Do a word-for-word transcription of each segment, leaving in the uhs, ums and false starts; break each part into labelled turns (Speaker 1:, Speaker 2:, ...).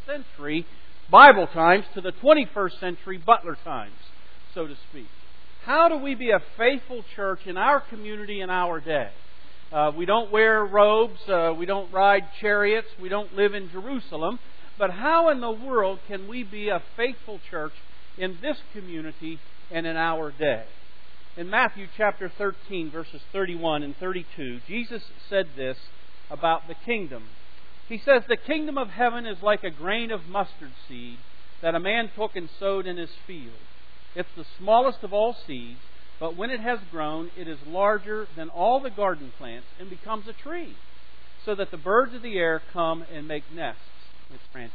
Speaker 1: century Bible times to the twenty-first century Butler times, so to speak. How do we be a faithful church in our community in our day? Uh, we don't wear robes, uh, we don't ride chariots, we don't live in Jerusalem, but how in the world can we be a faithful church in this community and in our day? In Matthew chapter thirteen, verses thirty-one and thirty-two, Jesus said this about the kingdom. He says, "The kingdom of heaven is like a grain of mustard seed that a man took and sowed in his field. It's the smallest of all seeds, but when it has grown, it is larger than all the garden plants and becomes a tree, so that the birds of the air come and make nests in its branches."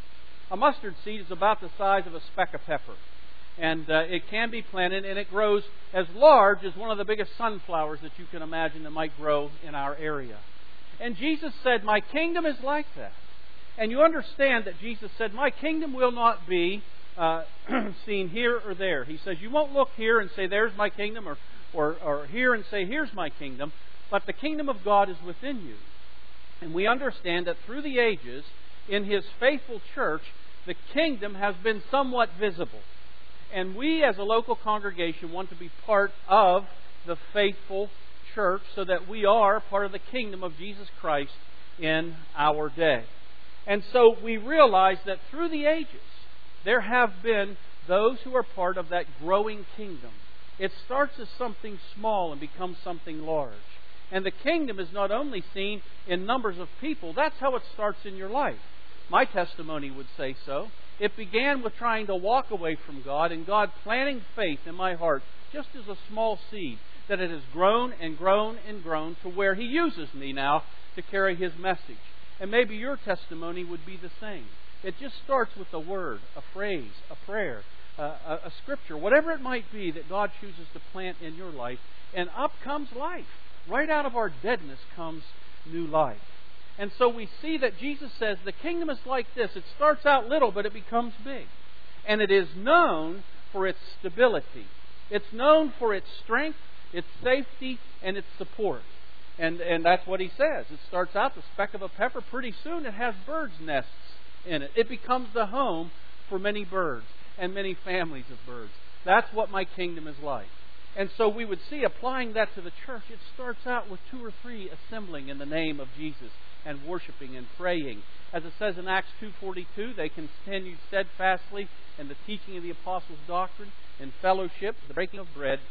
Speaker 1: A mustard seed is about the size of a speck of pepper. And uh, it can be planted, and it grows as large as one of the biggest sunflowers that you can imagine that might grow in our area. And Jesus said, "My kingdom is like that." And you understand that Jesus said, "My kingdom will not be uh, seen here or there." He says, you won't look here and say, "There's my kingdom," or, or, or here and say, "Here's my kingdom." But the kingdom of God is within you. And we understand that through the ages, in His faithful church, the kingdom has been somewhat visible. And we as a local congregation want to be part of the faithful church so that we are part of the kingdom of Jesus Christ in our day. And so we realize that through the ages, there have been those who are part of that growing kingdom. It starts as something small and becomes something large. And the kingdom is not only seen in numbers of people, that's how it starts in your life. My testimony would say so. It began with trying to walk away from God and God planting faith in my heart just as a small seed, that it has grown and grown and grown to where He uses me now to carry His message. And maybe your testimony would be the same. It just starts with a word, a phrase, a prayer, a, a, a scripture, whatever it might be that God chooses to plant in your life, and up comes life. Right out of our deadness comes new life. And so we see that Jesus says the kingdom is like this. It starts out little, but it becomes big. And it is known for its stability. It's known for its strength, its safety, and its support. And, and that's what He says. It starts out the speck of a pepper. Pretty soon it has birds' nests in it. It becomes the home for many birds and many families of birds. That's what my kingdom is like. And so we would see, applying that to the church, it starts out with two or three assembling in the name of Jesus and worshiping and praying. As it says in Acts two forty-two, they continued steadfastly in the teaching of the apostles' doctrine, in fellowship, the breaking of bread,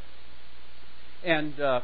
Speaker 1: and uh,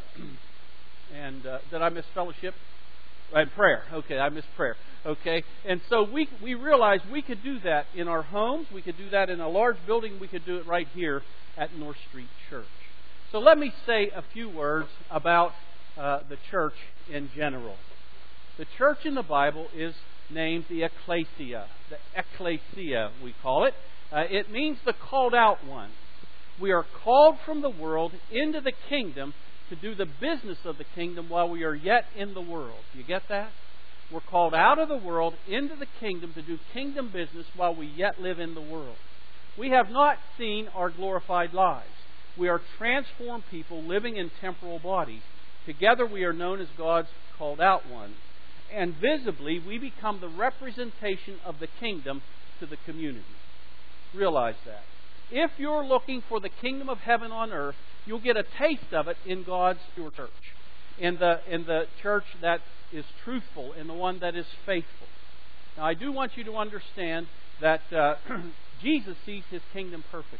Speaker 1: and uh, did I miss fellowship? And prayer. Okay, I missed prayer. Okay, and so we we realized we could do that in our homes. We could do that in a large building. We could do it right here at North Street Church. So let me say a few words about uh, the church in general. The church in the Bible is named the ecclesia. The ecclesia, we call it. Uh, it means the called out one. We are called from the world into the kingdom to do the business of the kingdom while we are yet in the world. You get that? We're called out of the world into the kingdom to do kingdom business while we yet live in the world. We have not seen our glorified lives. We are transformed people living in temporal bodies. Together we are known as God's called out ones. And visibly we become the representation of the kingdom to the community. Realize that. If you're looking for the kingdom of heaven on earth, you'll get a taste of it in God's pure church. In the, in the church that is truthful, in the one that is faithful. Now I do want you to understand that uh, Jesus sees His kingdom perfectly.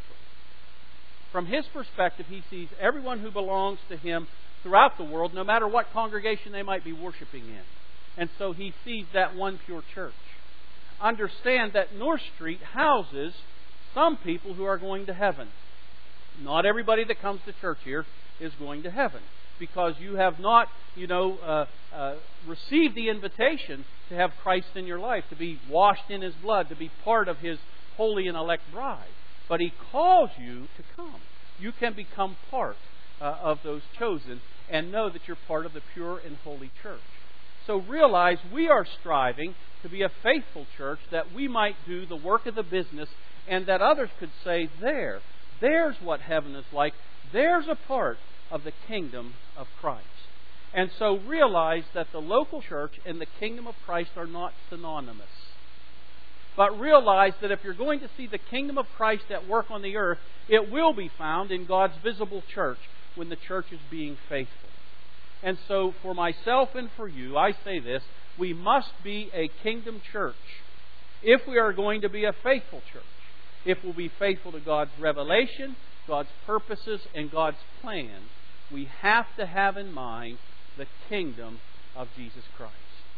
Speaker 1: From His perspective, He sees everyone who belongs to Him throughout the world, no matter what congregation they might be worshiping in. And so He sees that one pure church. Understand that North Street houses some people who are going to heaven. Not everybody that comes to church here is going to heaven, because you have not, you know, uh, uh, received the invitation to have Christ in your life, to be washed in His blood, to be part of His holy and elect bride. But He calls you to come. You can become part uh, of those chosen and know that you're part of the pure and holy church. So realize we are striving to be a faithful church, that we might do the work of the business, and that others could say, there, there's what heaven is like. There's a part of the kingdom of Christ. And so realize that the local church and the kingdom of Christ are not synonymous. but realize that if you're going to see the kingdom of Christ at work on the earth, it will be found in God's visible church when the church is being faithful. And so for myself and for you, I say this: we must be a kingdom church if we are going to be a faithful church. If we'll be faithful to God's revelation, God's purposes, and God's plan, we have to have in mind the kingdom of Jesus Christ.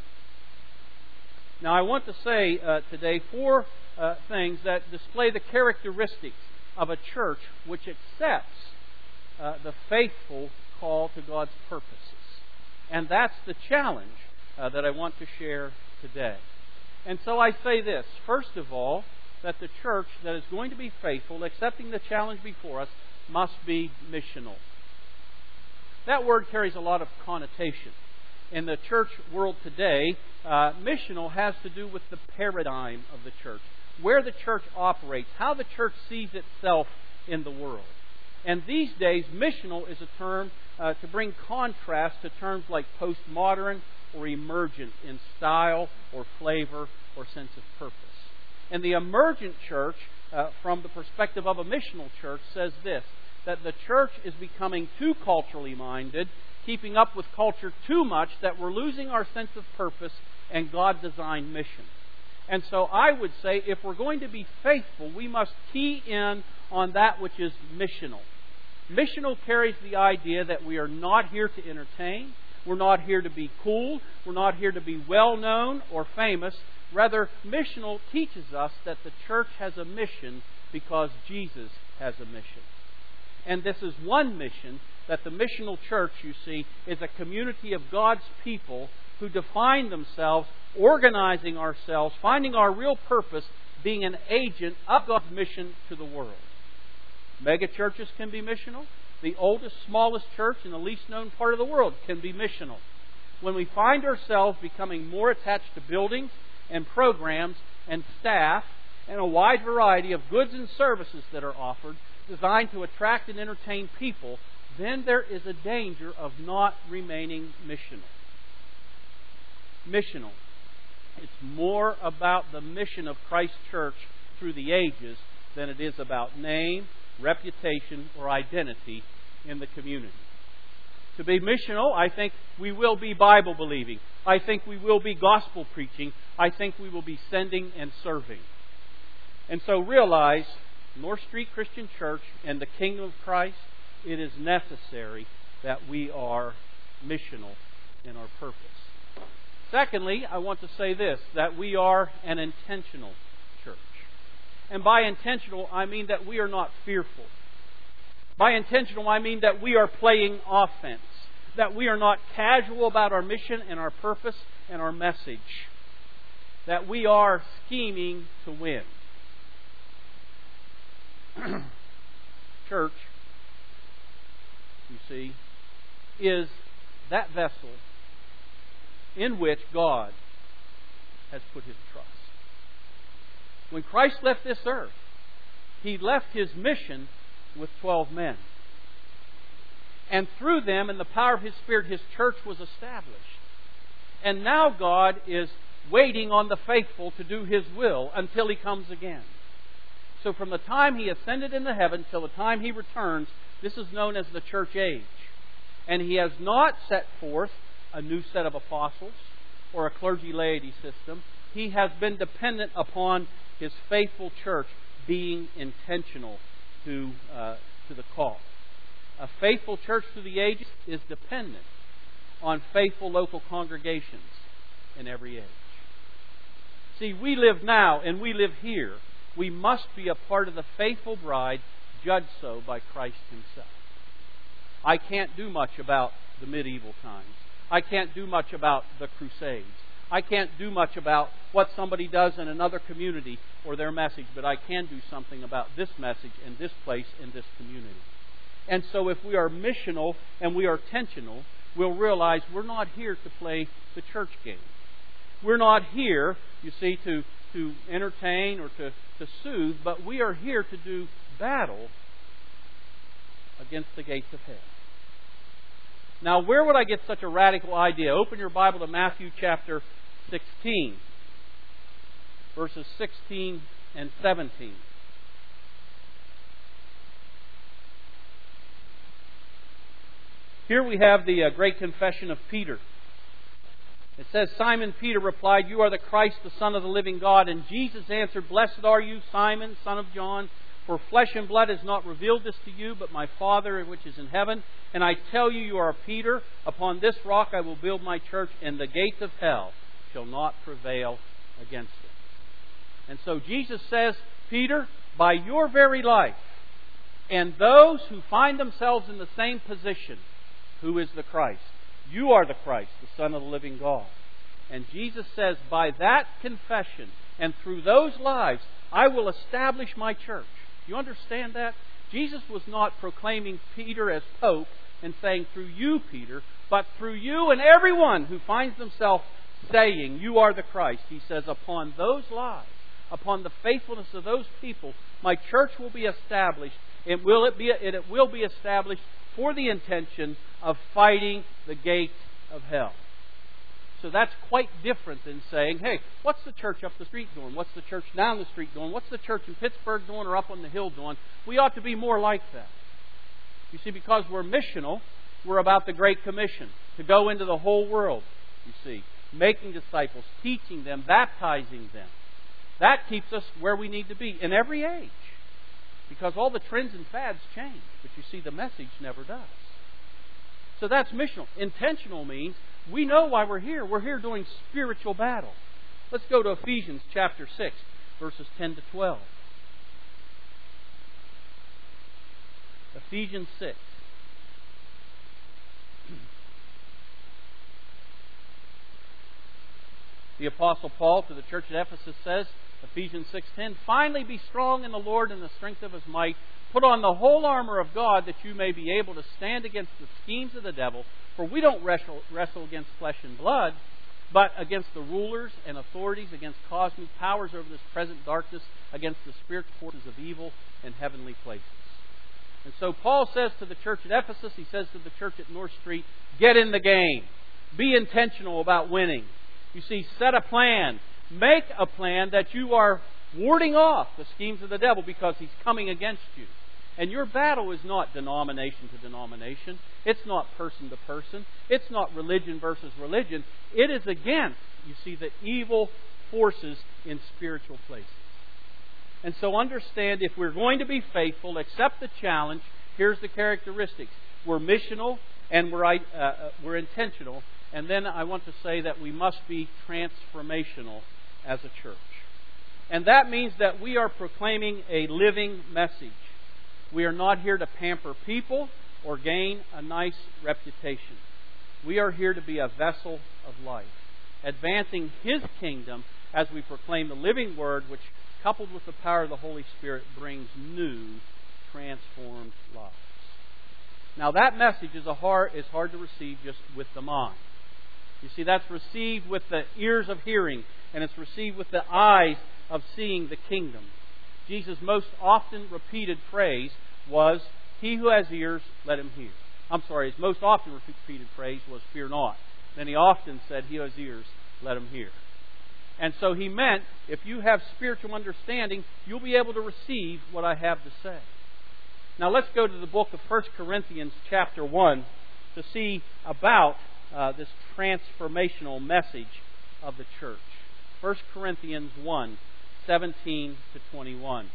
Speaker 1: Now, I want to say uh, today four uh, things that display the characteristics of a church which accepts uh, the faithful call to God's purposes. And that's the challenge uh, that I want to share today. And so I say this: first of all, that the church that is going to be faithful, accepting the challenge before us, must be missional. That word carries a lot of connotation. In the church world today, uh, missional has to do with the paradigm of the church, where the church operates, how the church sees itself in the world. And these days, missional is a term uh, to bring contrast to terms like postmodern or emergent in style or flavor or sense of purpose. And the emergent church, uh, from the perspective of a missional church, says this: that the church is becoming too culturally minded, keeping up with culture too much, that we're losing our sense of purpose and God-designed mission. And so I would say, if we're going to be faithful, we must key in on that which is missional. Missional carries the idea that we are not here to entertain, we're not here to be cool, we're not here to be well-known or famous. Rather, missional teaches us that the church has a mission because Jesus has a mission. And this is one mission, that the missional church, you see, is a community of God's people who define themselves, organizing ourselves, finding our real purpose, being an agent of God's mission to the world. Mega churches can be missional. The oldest, smallest church in the least known part of the world can be missional. When we find ourselves becoming more attached to buildings and programs and staff and a wide variety of goods and services that are offered, designed to attract and entertain people, then there is a danger of not remaining missional. Missional. It's more about the mission of Christ's church through the ages than it is about name, reputation, or identity in the community. To be missional, I think we will be Bible believing. I think we will be gospel preaching. I think we will be sending and serving. And so realize, North Street Christian Church and the kingdom of Christ, it is necessary that we are missional in our purpose. Secondly, I want to say this, that we are an intentional church. And by intentional, I mean that we are not fearful. By intentional, I mean that we are playing offense. That we are not casual about our mission and our purpose and our message. That we are scheming to win. Church, you see, is that vessel in which God has put His trust. When Christ left this earth, He left His mission with twelve men. And through them, in the power of His Spirit, His church was established. And now God is waiting on the faithful to do His will until He comes again. So from the time He ascended into heaven till the time He returns, this is known as the church age. And He has not set forth a new set of apostles or a clergy laity system. He has been dependent upon His faithful church being intentional to, uh, to the call. A faithful church through the ages is dependent on faithful local congregations in every age. See, we live now and we live here. We must be a part of the faithful bride, judged so by Christ Himself. I can't do much about the medieval times. I can't do much about the Crusades. I can't do much about what somebody does in another community or their message, but I can do something about this message and this place and this community. And so if we are missional and we are intentional, we'll realize we're not here to play the church game. We're not here, you see, to, to entertain or to, to soothe, but we are here to do battle against the gates of hell. Now, where would I get such a radical idea? Open your Bible to Matthew chapter sixteen. verses sixteen and seventeen. Here we have the uh, great confession of Peter. It says, Simon Peter replied, "You are the Christ, the Son of the living God." And Jesus answered, "Blessed are you, Simon, son of John, for flesh and blood has not revealed this to you, but my Father which is in heaven. And I tell you, you are Peter. Upon this rock I will build my church, and the gates of hell shall not prevail against it." And so Jesus says, Peter, by your very life, and those who find themselves in the same position, who is the Christ? You are the Christ, the Son of the living God. And Jesus says, by that confession and through those lives, I will establish my church. You understand that? Jesus was not proclaiming Peter as Pope and saying, through you, Peter, but through you and everyone who finds themselves saying, you are the Christ. He says, upon those lives, upon the faithfulness of those people, my church will be established. And will it be, it will be established for the intention of fighting the gates of hell. So that's quite different than saying, hey, what's the church up the street doing? What's the church down the street doing? What's the church in Pittsburgh doing or up on the hill doing? We ought to be more like that. You see, because we're missional, we're about the Great Commission, to go into the whole world, you see, making disciples, teaching them, baptizing them. That keeps us where we need to be in every age. Because all the trends and fads change, but you see, the message never does. So that's missional. Intentional means we know why we're here. We're here doing spiritual battle. Let's go to Ephesians chapter six, verses ten to twelve. Ephesians six. The Apostle Paul to the church at Ephesus says, Ephesians six ten, "Finally be strong in the Lord and the strength of His might. Put on the whole armor of God that you may be able to stand against the schemes of the devil. For we don't wrestle, wrestle against flesh and blood, but against the rulers and authorities, against cosmic powers over this present darkness, against the spiritual forces of evil in heavenly places." And so Paul says to the church at Ephesus, he says to the church at North Street, get in the game. Be intentional about winning. You see, set a plan. Make a plan that you are warding off the schemes of the devil because he's coming against you. And your battle is not denomination to denomination. It's not person to person. It's not religion versus religion. It is against, you see, the evil forces in spiritual places. And so understand, if we're going to be faithful, accept the challenge, here's the characteristics. We're missional and we're, uh, we're intentional. And then I want to say that we must be transformational as a church. And that means that we are proclaiming a living message. We are not here to pamper people or gain a nice reputation. We are here to be a vessel of life, advancing His kingdom as we proclaim the living Word, which, coupled with the power of the Holy Spirit, brings new, transformed lives. Now that message is, a hard, is hard to receive just with the mind. You see, that's received with the ears of hearing, and it's received with the eyes of seeing the kingdom. Jesus' most often repeated phrase was, "He who has ears, let him hear." I'm sorry, his most often repeated phrase was, "Fear not." Then he often said, "He who has ears, let him hear." And so he meant, if you have spiritual understanding, you'll be able to receive what I have to say. Now let's go to the book of First Corinthians chapter one to see about uh, this transformational message of the church. First Corinthians one, seventeen to twenty-one.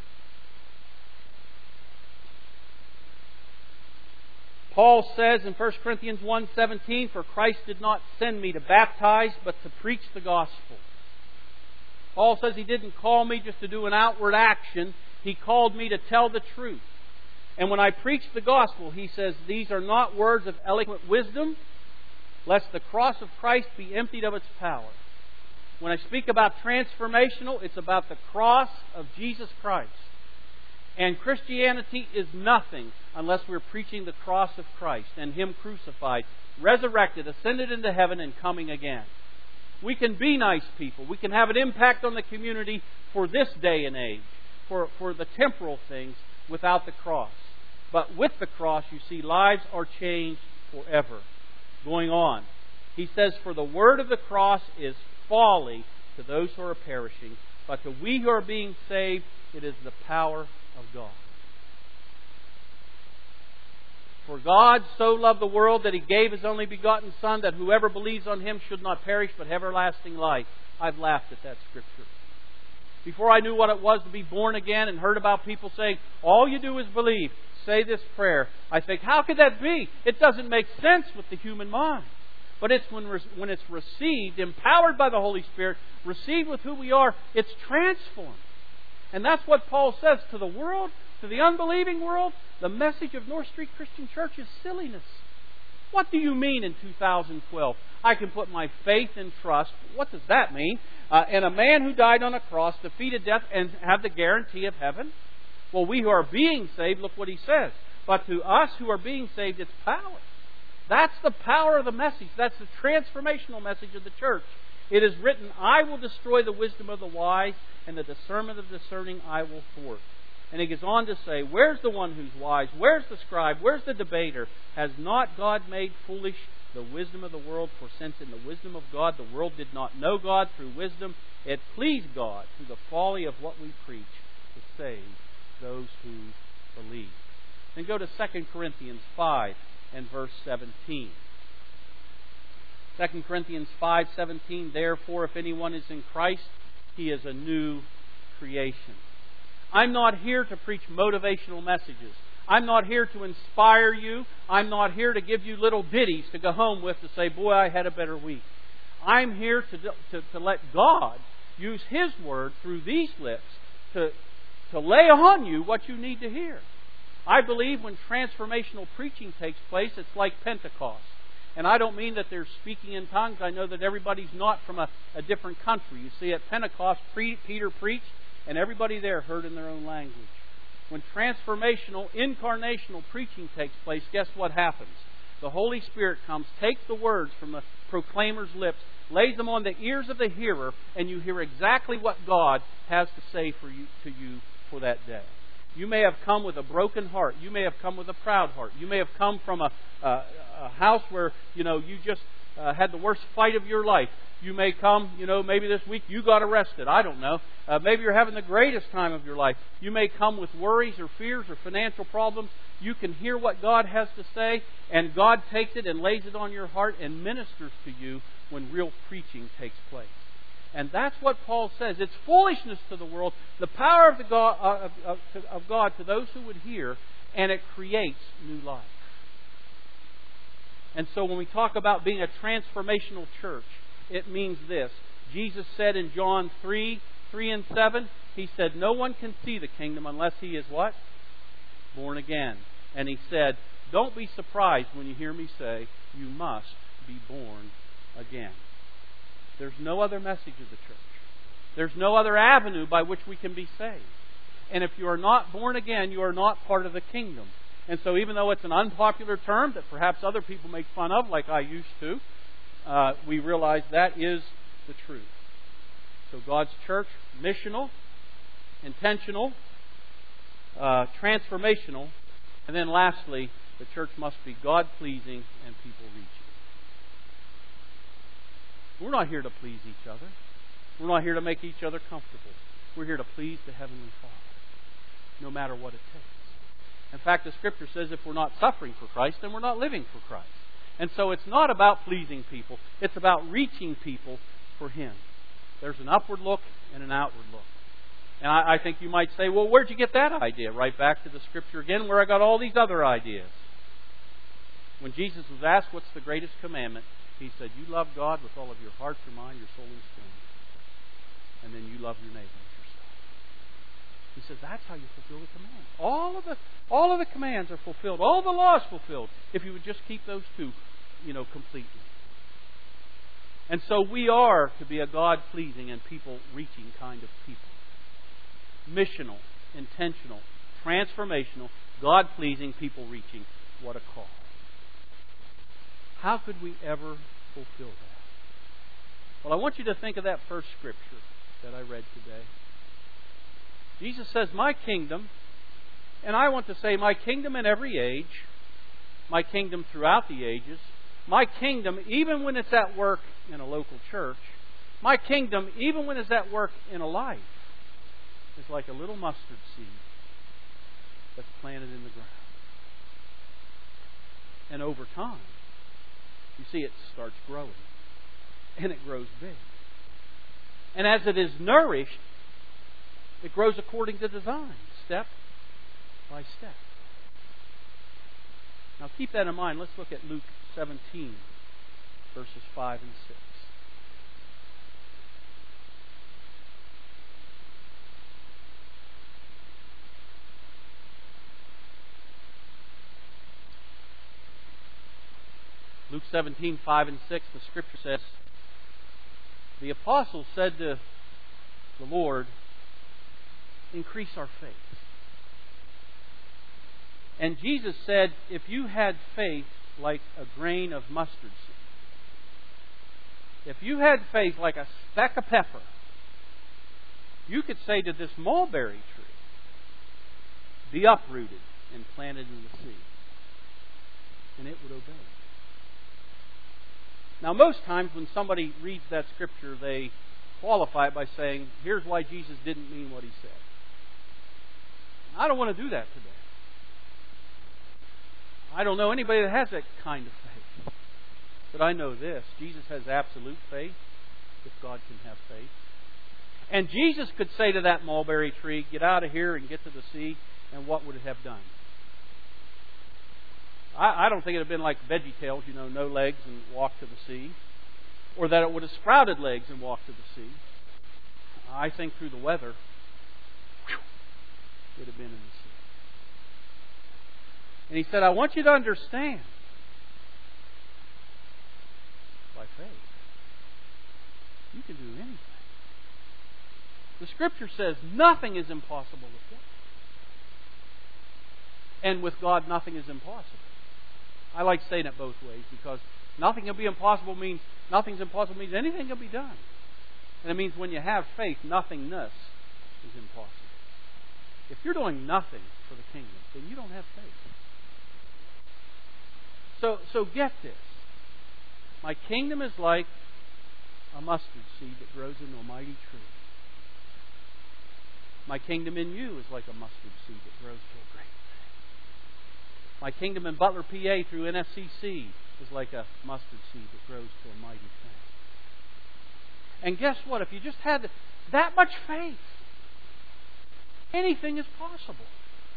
Speaker 1: Paul says in First Corinthians one seventeen, "For Christ did not send me to baptize, but to preach the gospel." Paul says He didn't call me just to do an outward action. He called me to tell the truth. And when I preach the gospel, he says, these are not words of eloquent wisdom, lest the cross of Christ be emptied of its power. When I speak about transformational, it's about the cross of Jesus Christ. And Christianity is nothing unless we're preaching the cross of Christ and Him crucified, resurrected, ascended into heaven, and coming again. We can be nice people. We can have an impact on the community for this day and age, for, for the temporal things, without the cross. But with the cross, you see, lives are changed forever. Going on, he says, "For the word of the cross is folly to those who are perishing, But to we who are being saved, it is the power of God. For God so loved the world that He gave His only begotten Son, that whoever believes on Him should not perish but have everlasting life. I've laughed at that scripture. Before I knew what it was to be born again and heard about people saying, all you do is believe, say this prayer, I think, how could that be? It doesn't make sense with the human mind. But it's when, when it's received, empowered by the Holy Spirit, received with who we are, it's transformed. And that's what Paul says to the world, to the unbelieving world. The message of North Street Christian Church is silliness. What do you mean in two thousand twelve? I can put my faith and trust. What does that mean? Uh, in a man who died on a cross, defeated death, and have the guarantee of heaven? Well, we who are being saved, look what he says. But to us who are being saved, it's power. That's the power of the message. That's the transformational message of the church. It is written, I will destroy the wisdom of the wise, and the discernment of the discerning I will thwart. And he goes on to say, where's the one who's wise? Where's the scribe? Where's the debater? Has not God made foolish the wisdom of the world? For since in the wisdom of God the world did not know God through wisdom, it pleased God through the folly of what we preach to save those who believe. Then go to Second Corinthians five and verse seventeen. Second Corinthians five seventeen, therefore if anyone is in Christ, he is a new creation. I'm not here to preach motivational messages. I'm not here to inspire you. I'm not here to give you little ditties to go home with to say, boy, I had a better week. I'm here to, to, to let God use His Word through these lips to, to lay on you what you need to hear. I believe when transformational preaching takes place, it's like Pentecost. And I don't mean that they're speaking in tongues. I know that everybody's not from a, a different country. You see, at Pentecost, Peter preached, and everybody there heard in their own language. When transformational, incarnational preaching takes place, guess what happens? The Holy Spirit comes, takes the words from the proclaimer's lips, lays them on the ears of the hearer, and you hear exactly what God has to say for you, to you for that day. You may have come with a broken heart. You may have come with a proud heart. You may have come from a, a, a house where, you know, you just uh, had the worst fight of your life. You may come, you know, maybe this week you got arrested. I don't know. Uh, maybe you're having the greatest time of your life. You may come with worries or fears or financial problems. You can hear what God has to say, and God takes it and lays it on your heart and ministers to you when real preaching takes place. And that's what Paul says. It's foolishness to the world, the power of, the God, uh, of, of, of God to those who would hear, and it creates new life. And so when we talk about being a transformational church, it means this. Jesus said in John three, three and seven, He said, no one can see the kingdom unless he is what? Born again. And He said, don't be surprised when you hear me say, you must be born again. There's no other message of the church. There's no other avenue by which we can be saved. And if you are not born again, you are not part of the kingdom. And so even though it's an unpopular term that perhaps other people make fun of, like I used to, uh, we realize that is the truth. So God's church, missional, intentional, uh, transformational, and then lastly, the church must be God-pleasing and people-reaching. We're not here to please each other. We're not here to make each other comfortable. We're here to please the Heavenly Father, no matter what it takes. In fact, the Scripture says if we're not suffering for Christ, then we're not living for Christ. And so it's not about pleasing people. It's about reaching people for Him. There's an upward look and an outward look. And I, I think you might say, well, where'd you get that idea? Right back to the Scripture again, where I got all these other ideas. When Jesus was asked, what's the greatest commandment? He said, you love God with all of your heart, your mind, your soul, and strength. And then you love your neighbor as yourself. He says, that's how you fulfill the commands. All of the all of the commands are fulfilled. All the law is fulfilled if you would just keep those two, you know, completely. And so we are to be a God-pleasing and people-reaching kind of people. Missional, intentional, transformational, God-pleasing, people-reaching. What a call. How could we ever fulfill that? Well, I want you to think of that first scripture that I read today. Jesus says, my kingdom, and I want to say my kingdom in every age, my kingdom throughout the ages, my kingdom even when it's at work in a local church, my kingdom even when it's at work in a life, is like a little mustard seed that's planted in the ground. And over time, you see it starts growing. And it grows big. And as it is nourished, it grows according to design, step by step. Now keep that in mind. Let's look at Luke seventeen, verses five and six. Luke seventeen, five and six, the Scripture says, the apostles said to the Lord, increase our faith. And Jesus said, if you had faith like a grain of mustard seed, if you had faith like a speck of pepper, you could say to this mulberry tree, be uprooted and planted in the sea, and it would obey. Now, most times when somebody reads that Scripture, they qualify it by saying, here's why Jesus didn't mean what He said. I don't want to do that today. I don't know anybody that has that kind of faith. But I know this. Jesus has absolute faith, if God can have faith. And Jesus could say to that mulberry tree, get out of here and get to the sea, and what would it have done? I, I don't think it would have been like VeggieTales, you know, no legs and walk to the sea. Or that it would have sprouted legs and walked to the sea. I think through the weather, whew, it would have been in the sea. And He said, I want you to understand, by faith, you can do anything. The Scripture says nothing is impossible with God. And with God, nothing is impossible. I like saying it both ways, because nothing can be impossible means nothing's impossible means anything can be done. And it means when you have faith, nothingness is impossible. If you're doing nothing for the kingdom, then you don't have faith. So, so get this. My kingdom is like a mustard seed that grows into a mighty tree. My kingdom in you is like a mustard seed that grows to a great tree. My kingdom in Butler, P A through N S C C is like a mustard seed that grows to a mighty thing. And guess what? If you just had that much faith, anything is possible.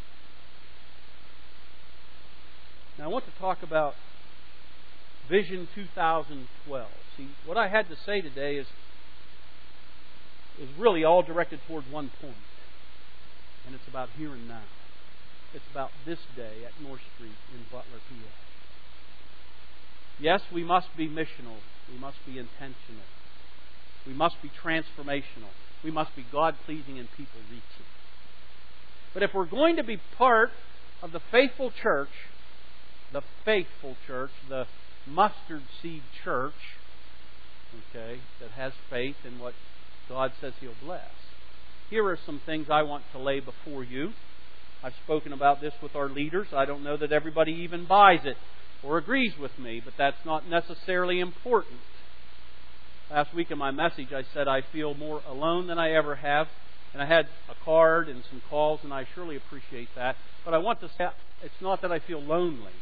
Speaker 1: Now I want to talk about Vision two thousand twelve. See, what I had to say today is, is really all directed toward one point. And it's about here and now. It's about this day at North Street in Butler, P A. Yes, we must be missional. We must be intentional. We must be transformational. We must be God-pleasing and people-reaching. But if we're going to be part of the faithful church, the faithful church, the mustard seed church, okay, that has faith in what God says He'll bless, here are some things I want to lay before you. I've spoken about this with our leaders. I don't know that everybody even buys it or agrees with me, but that's not necessarily important. Last week in my message I said I feel more alone than I ever have. And I had a card and some calls, and I surely appreciate that. But I want to say it's not that I feel lonely.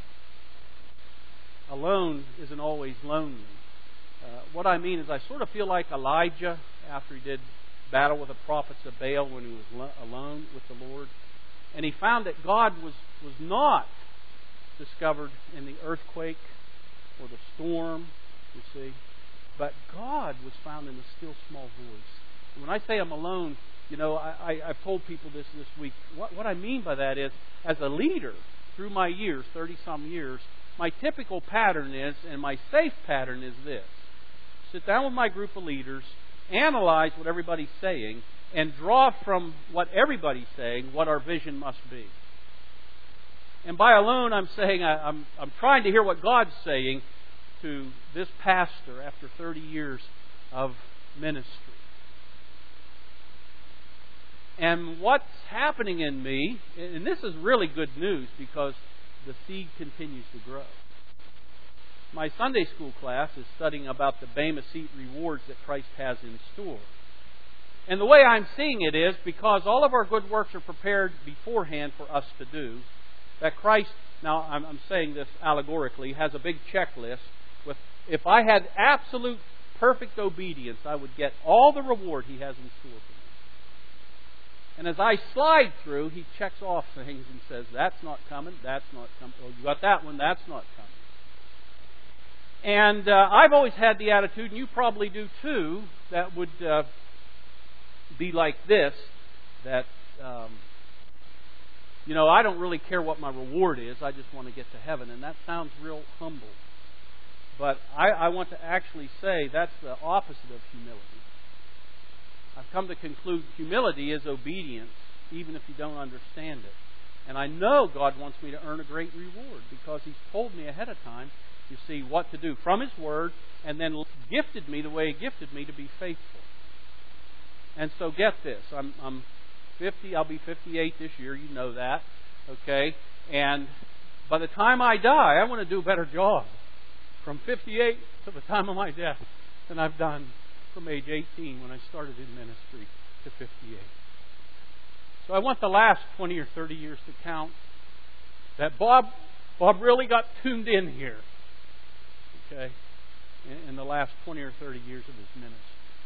Speaker 1: Alone isn't always lonely. Uh, what I mean is I sort of feel like Elijah after he did battle with the prophets of Baal when he was lo- alone with the Lord. And he found that God was, was not discovered in the earthquake or the storm, you see. But God was found in the still small voice. And when I say I'm alone, you know, I, I, I've told people this this week. What, what I mean by that is, as a leader, through my years, thirty-some years, my typical pattern is, and my safe pattern is this. Sit down with my group of leaders, analyze what everybody's saying, and draw from what everybody's saying what our vision must be. And by alone, I'm saying I, I'm, I'm trying to hear what God's saying to this pastor after thirty years of ministry. And what's happening in me, and this is really good news because the seed continues to grow. My Sunday school class is studying about the Bema Seat rewards that Christ has in store. And the way I'm seeing it is, because all of our good works are prepared beforehand for us to do, that Christ, now I'm, I'm saying this allegorically, has a big checklist with, if I had absolute perfect obedience, I would get all the reward He has in store for me. And as I slide through, He checks off things and says, that's not coming, that's not coming. Oh, you got that one, that's not coming. And uh, I've always had the attitude, and you probably do too, that would uh, be like this, that, um, you know, I don't really care what my reward is, I just want to get to heaven. And that sounds real humble. But I, I want to actually say that's the opposite of humility. I've come to conclude humility is obedience, even if you don't understand it. And I know God wants me to earn a great reward because He's told me ahead of time, you see, what to do from His Word, and then gifted me the way He gifted me to be faithful. And so get this, I'm, I'm fifty, I'll be fifty-eight this year, you know that, okay? And by the time I die, I want to do a better job from fifty-eight to the time of my death than I've done from age eighteen when I started in ministry to fifty-eight. So I want the last twenty or thirty years to count that Bob Bob really got tuned in here. Okay? In, in the last twenty or thirty years of his ministry.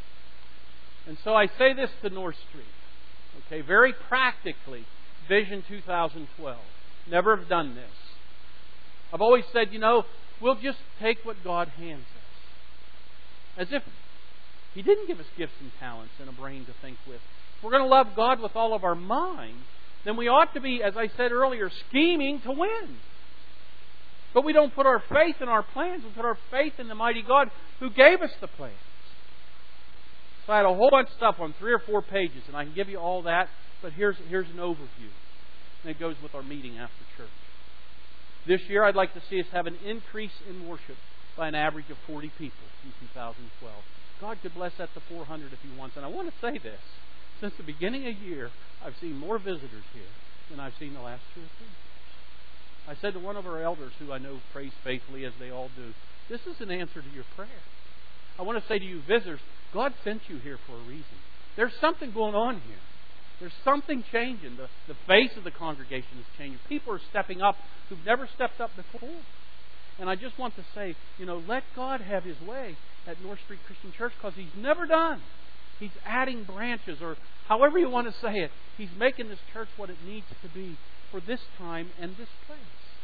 Speaker 1: And so I say this to North Street. Okay, very practically, Vision two thousand twelve. Never have done this. I've always said, you know, we'll just take what God hands us. As if He didn't give us gifts and talents and a brain to think with. If we're going to love God with all of our mind, then we ought to be, as I said earlier, scheming to win. But we don't put our faith in our plans. We put our faith in the mighty God who gave us the plans. So I had a whole bunch of stuff on three or four pages, and I can give you all that, but here's, here's an overview. And it goes with our meeting after church. This year I'd like to see us have an increase in worship by an average of forty people in two thousand twelve. God could bless that to four hundred if He wants. And I want to say this. Since the beginning of the year, I've seen more visitors here than I've seen the last two or three years. I said to one of our elders, who I know prays faithfully as they all do, this is an answer to your prayer. I want to say to you visitors, God sent you here for a reason. There's something going on here. There's something changing. The, the face of the congregation is changing. People are stepping up who've never stepped up before. And I just want to say, you know, let God have His way at North Street Christian Church, because He's never done. He's adding branches, or however you want to say it. He's making this church what it needs to be for this time and this place.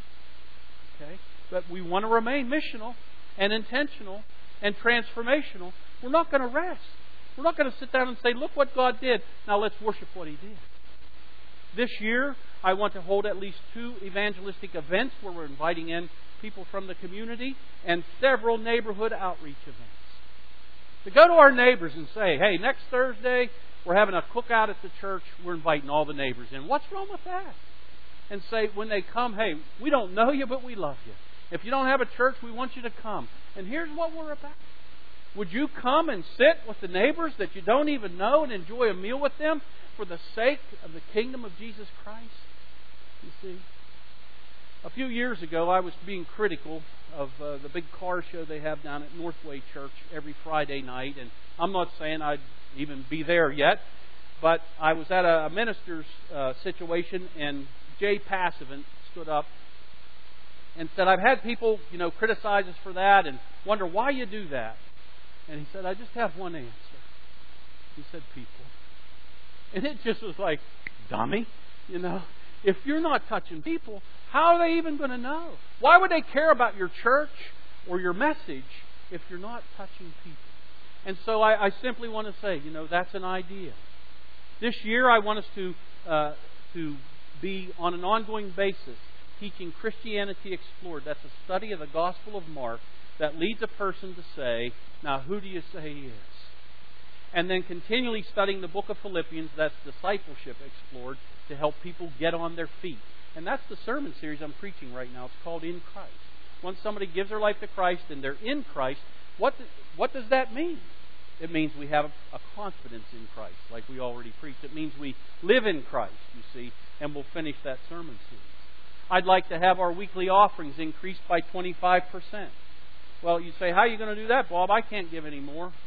Speaker 1: Okay? But we want to remain missional and intentional and transformational. We're not going to rest. We're not going to sit down and say, look what God did. Now let's worship what He did. This year, I want to hold at least two evangelistic events where we're inviting in people from the community and several neighborhood outreach events. To go to our neighbors and say, hey, next Thursday, we're having a cookout at the church. We're inviting all the neighbors in. What's wrong with that? And say, when they come, hey, we don't know you, but we love you. If you don't have a church, we want you to come. And here's what we're about. Would you come and sit with the neighbors that you don't even know and enjoy a meal with them for the sake of the kingdom of Jesus Christ? You see? A few years ago, I was being critical of uh, the big car show they have down at Northway Church every Friday night. And I'm not saying I'd even be there yet, but I was at a minister's uh, situation, and Jay Passivant stood up and said, I've had people, you know, criticize us for that and wonder why you do that. And he said, I just have one answer. He said, people. And it just was like, dummy, you know. If you're not touching people, how are they even going to know? Why would they care about your church or your message if you're not touching people? And so I, I simply want to say, you know, that's an idea. This year I want us to uh, to be on an ongoing basis teaching Christianity Explored. That's a study of the Gospel of Mark that leads a person to say, now who do you say He is? And then continually studying the book of Philippians, that's Discipleship Explored, to help people get on their feet. And that's the sermon series I'm preaching right now. It's called In Christ. Once somebody gives their life to Christ and they're in Christ, what, what does that mean? It means we have a confidence in Christ, like we already preached. It means we live in Christ, you see, and we'll finish that sermon series. I'd like to have our weekly offerings increased by twenty-five percent. Well, you say, how are you going to do that, Bob? I can't give any more. Well,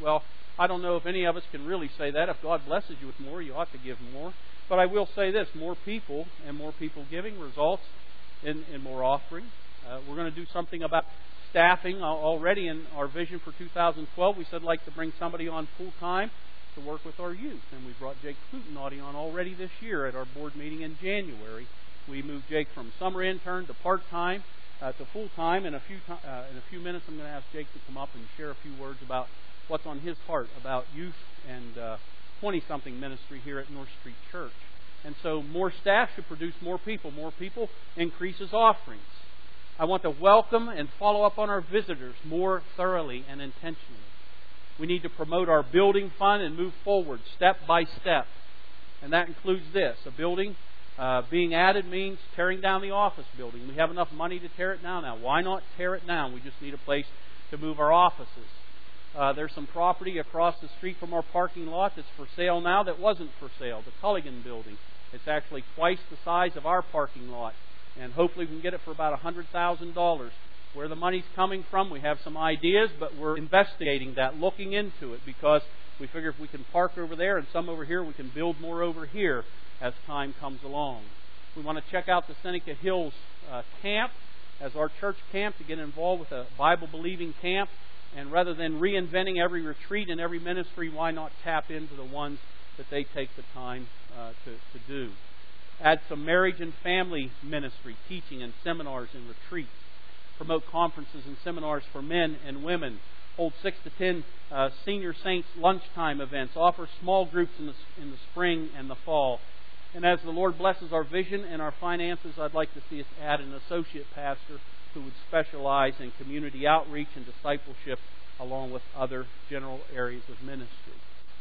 Speaker 1: I don't know if any of us can really say that. If God blesses you with more, you ought to give more. But I will say this, more people and more people giving results in, in more offering. Uh, we're going to do something about staffing already in our vision for two thousand twelve. We said I'd like to bring somebody on full-time to work with our youth. And we brought Jake Clutenaughty on already this year at our board meeting in January. We moved Jake from summer intern to part-time uh, to full-time. In a few to- uh, in a few minutes, I'm going to ask Jake to come up and share a few words about what's on his heart about youth and uh, twenty-something ministry here at North Street Church. And so more staff should produce more people. More people increases offerings. I want to welcome and follow up on our visitors more thoroughly and intentionally. We need to promote our building fund and move forward step by step. And that includes this. A building uh, being added means tearing down the office building. We have enough money to tear it down now. Why not tear it down? We just need a place to move our offices. Uh, there's some property across the street from our parking lot that's for sale now that wasn't for sale. The Culligan building. It's actually twice the size of our parking lot. And hopefully we can get it for about one hundred thousand dollars. Where the money's coming from, we have some ideas, but we're investigating that, looking into it, because we figure if we can park over there and some over here, we can build more over here as time comes along. We want to check out the Seneca Hills uh, camp as our church camp to get involved with a Bible-believing camp. And rather than reinventing every retreat and every ministry, why not tap into the ones that they take the time uh, to, to do? Add some marriage and family ministry, teaching and seminars and retreats. Promote conferences and seminars for men and women. Hold six to ten uh, senior saints lunchtime events. Offer small groups in the, in the spring and the fall. And as the Lord blesses our vision and our finances, I'd like to see us add an associate pastor who would specialize in community outreach and discipleship along with other general areas of ministry.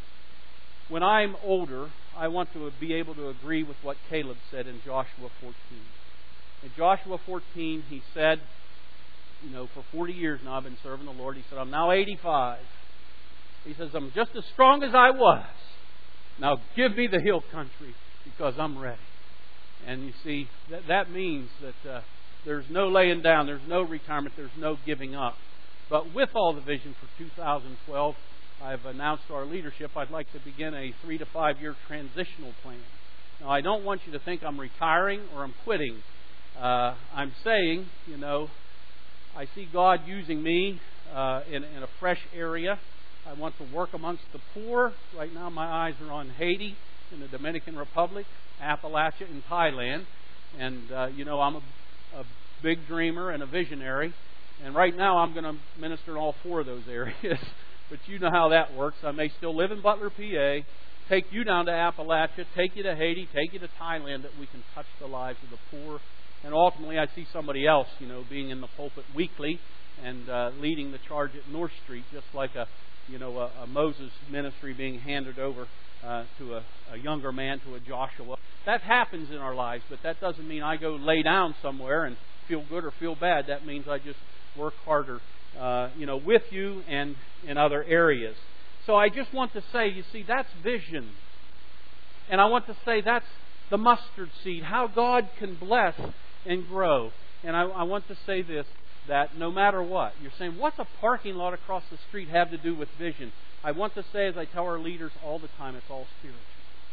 Speaker 1: When I'm older, I want to be able to agree with what Caleb said in Joshua fourteen. In Joshua fourteen, he said, you know, for forty years now I've been serving the Lord. He said, I'm now eighty-five. He says, I'm just as strong as I was. Now give me the hill country because I'm ready. And you see, that, that means that uh, there's no laying down, there's no retirement, there's no giving up. But with all the vision for two thousand twelve, I've announced to our leadership I'd like to begin a three to five year transitional plan. Now I don't want you to think I'm retiring or I'm quitting. Uh, I'm saying, you know, I see God using me uh, in, in a fresh area. I want to work amongst the poor. Right now my eyes are on Haiti, in the Dominican Republic, Appalachia, and Thailand. And, uh, you know, I'm a, a big dreamer and a visionary. And right now I'm going to minister in all four of those areas. But you know how that works. I may still live in Butler, P A, take you down to Appalachia, take you to Haiti, take you to Thailand, that we can touch the lives of the poor. And ultimately, I see somebody else, you know, being in the pulpit weekly and uh, leading the charge at North Street, just like a, you know, a, a Moses ministry being handed over uh, to a, a younger man, to a Joshua. That happens in our lives, but that doesn't mean I go lay down somewhere and feel good or feel bad. That means I just work harder, uh, you know, with you and in other areas. So I just want to say, you see, that's vision. And I want to say that's the mustard seed, how God can bless and grow. And I, I want to say this, that no matter what, you're saying, what's a parking lot across the street have to do with vision? I want to say, as I tell our leaders all the time, it's all spiritual.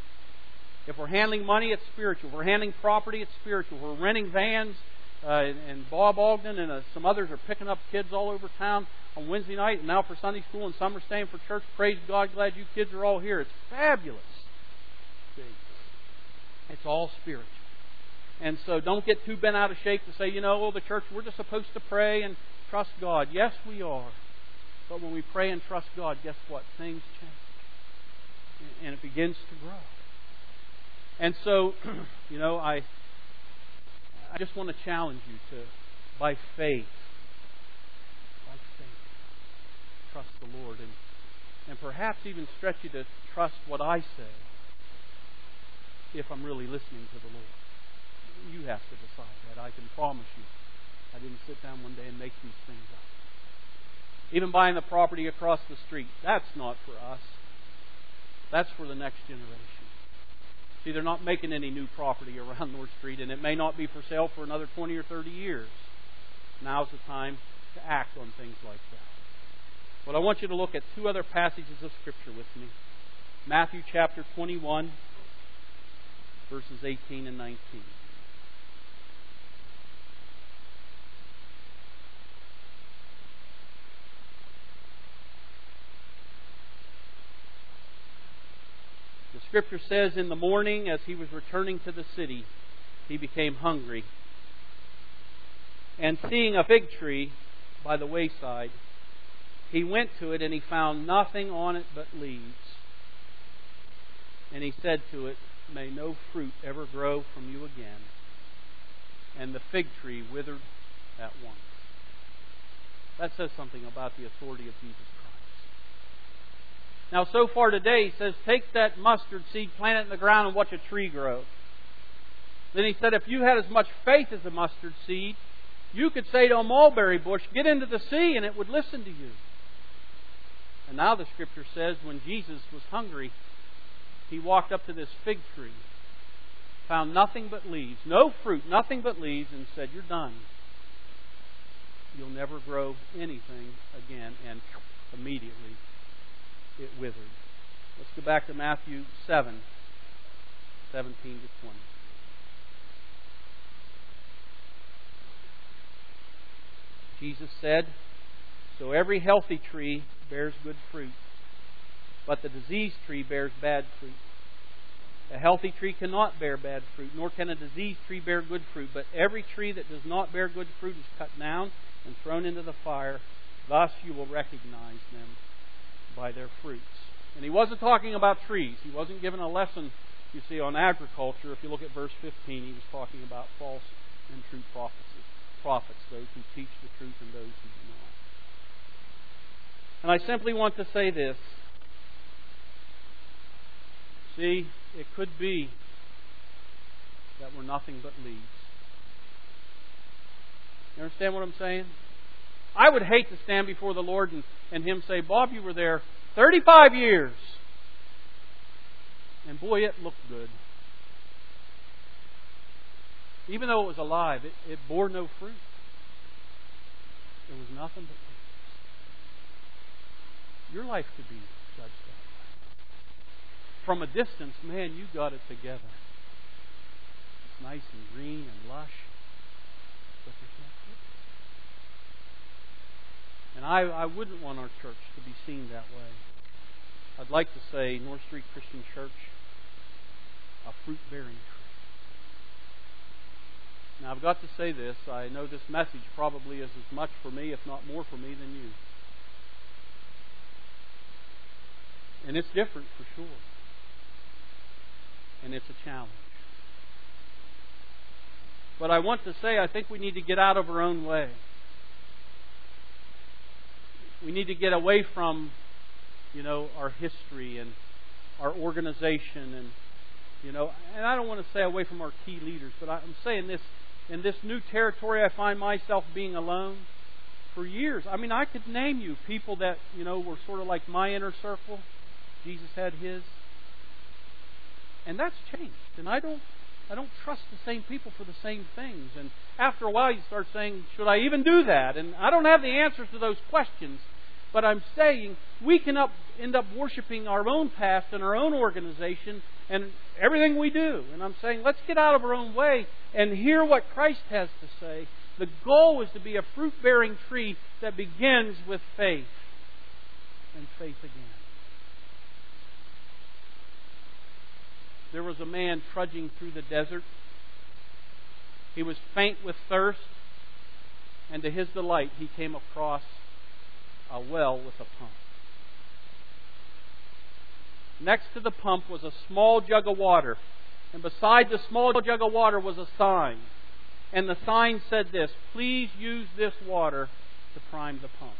Speaker 1: If we're handling money, it's spiritual. If we're handling property, it's spiritual. If we're renting vans, uh, and, and Bob Ogden and uh, some others are picking up kids all over town on Wednesday night, and now for Sunday school, and some are staying for church. Praise God, glad you kids are all here. It's fabulous. See? It's all spiritual. And so don't get too bent out of shape to say, you know, oh, the church, we're just supposed to pray and trust God. Yes, we are. But when we pray and trust God, guess what? Things change. And it begins to grow. And so, you know, I I just want to challenge you to, by faith, by faith, trust the Lord. And, and perhaps even stretch you to trust what I say if I'm really listening to the Lord. You have to decide that. I can promise you. I didn't sit down one day and make these things up. Even buying the property across the street, that's not for us. That's for the next generation. See, they're not making any new property around North Street, and it may not be for sale for another twenty or thirty years. Now's the time to act on things like that. Well, I want you to look at two other passages of Scripture with me. Matthew chapter twenty-one, verses eighteen and nineteen. The Scripture says, in the morning, as he was returning to the city, he became hungry. And seeing a fig tree by the wayside, he went to it, and he found nothing on it but leaves. And he said to it, may no fruit ever grow from you again. And the fig tree withered at once. That says something about the authority of Jesus Christ. Now, so far today, he says, take that mustard seed, plant it in the ground, and watch a tree grow. Then he said, if you had as much faith as a mustard seed, you could say to a mulberry bush, get into the sea, and it would listen to you. And now the Scripture says, when Jesus was hungry, he walked up to this fig tree, found nothing but leaves, no fruit, nothing but leaves, and said, you're done. You'll never grow anything again. And immediately it withered. Let's go back to Matthew seven, seventeen to twenty. Jesus said, so every healthy tree bears good fruit, but the diseased tree bears bad fruit. A healthy tree cannot bear bad fruit, nor can a diseased tree bear good fruit. But every tree that does not bear good fruit is cut down and thrown into the fire. Thus you will recognize them by their fruits. And he wasn't talking about trees. He wasn't giving a lesson, you see, on agriculture. If you look at verse fifteen, he was talking about false and true prophecy. Prophets, those who teach the truth and those who do not. And I simply want to say this. See, it could be that we're nothing but leaves. You understand what I'm saying? I would hate to stand before the Lord and, and Him say, Bob, you were there thirty-five years. And boy, it looked good. Even though it was alive, it, it bore no fruit. There was nothing but leaves. Your life could be judged that way. From a distance, man, you got it together. It's nice and green and lush, but there's no fruit. And I, I wouldn't want our church to be seen that way. I'd like to say, North Street Christian Church, a fruit-bearing church. Now, I've got to say this. I know this message probably is as much for me, if not more for me, than you. And it's different for sure. And it's a challenge. But I want to say, I think we need to get out of our own way. We need to get away from, you know, our history and our organization and, you know, and I don't want to say away from our key leaders, but I'm saying this, in this new territory I find myself being alone for years. I mean, I could name you people that, you know, were sort of like my inner circle. Jesus had His. And that's changed. And I don't I don't trust the same people for the same things. And after a while you start saying, should I even do that? And I don't have the answers to those questions. But I'm saying we can up, end up worshiping our own past and our own organization and everything we do. And I'm saying let's get out of our own way and hear what Christ has to say. The goal is to be a fruit-bearing tree that begins with faith. And faith again. There was a man trudging through the desert. He was faint with thirst. And to his delight, he came across a well with a pump. Next to the pump was a small jug of water. And beside the small jug of water was a sign. And the sign said this, please use this water to prime the pump.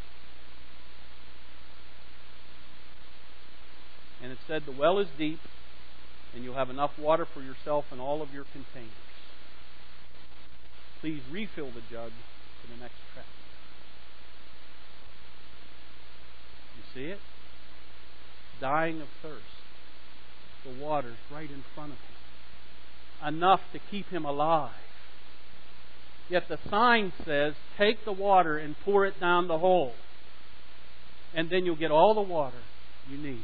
Speaker 1: And it said, the well is deep, and you'll have enough water for yourself and all of your containers. Please refill the jug for the next trip. You see it? Dying of thirst. The water's right in front of him. Enough to keep him alive. Yet the sign says, take the water and pour it down the hole. and then you'll get all the water you need.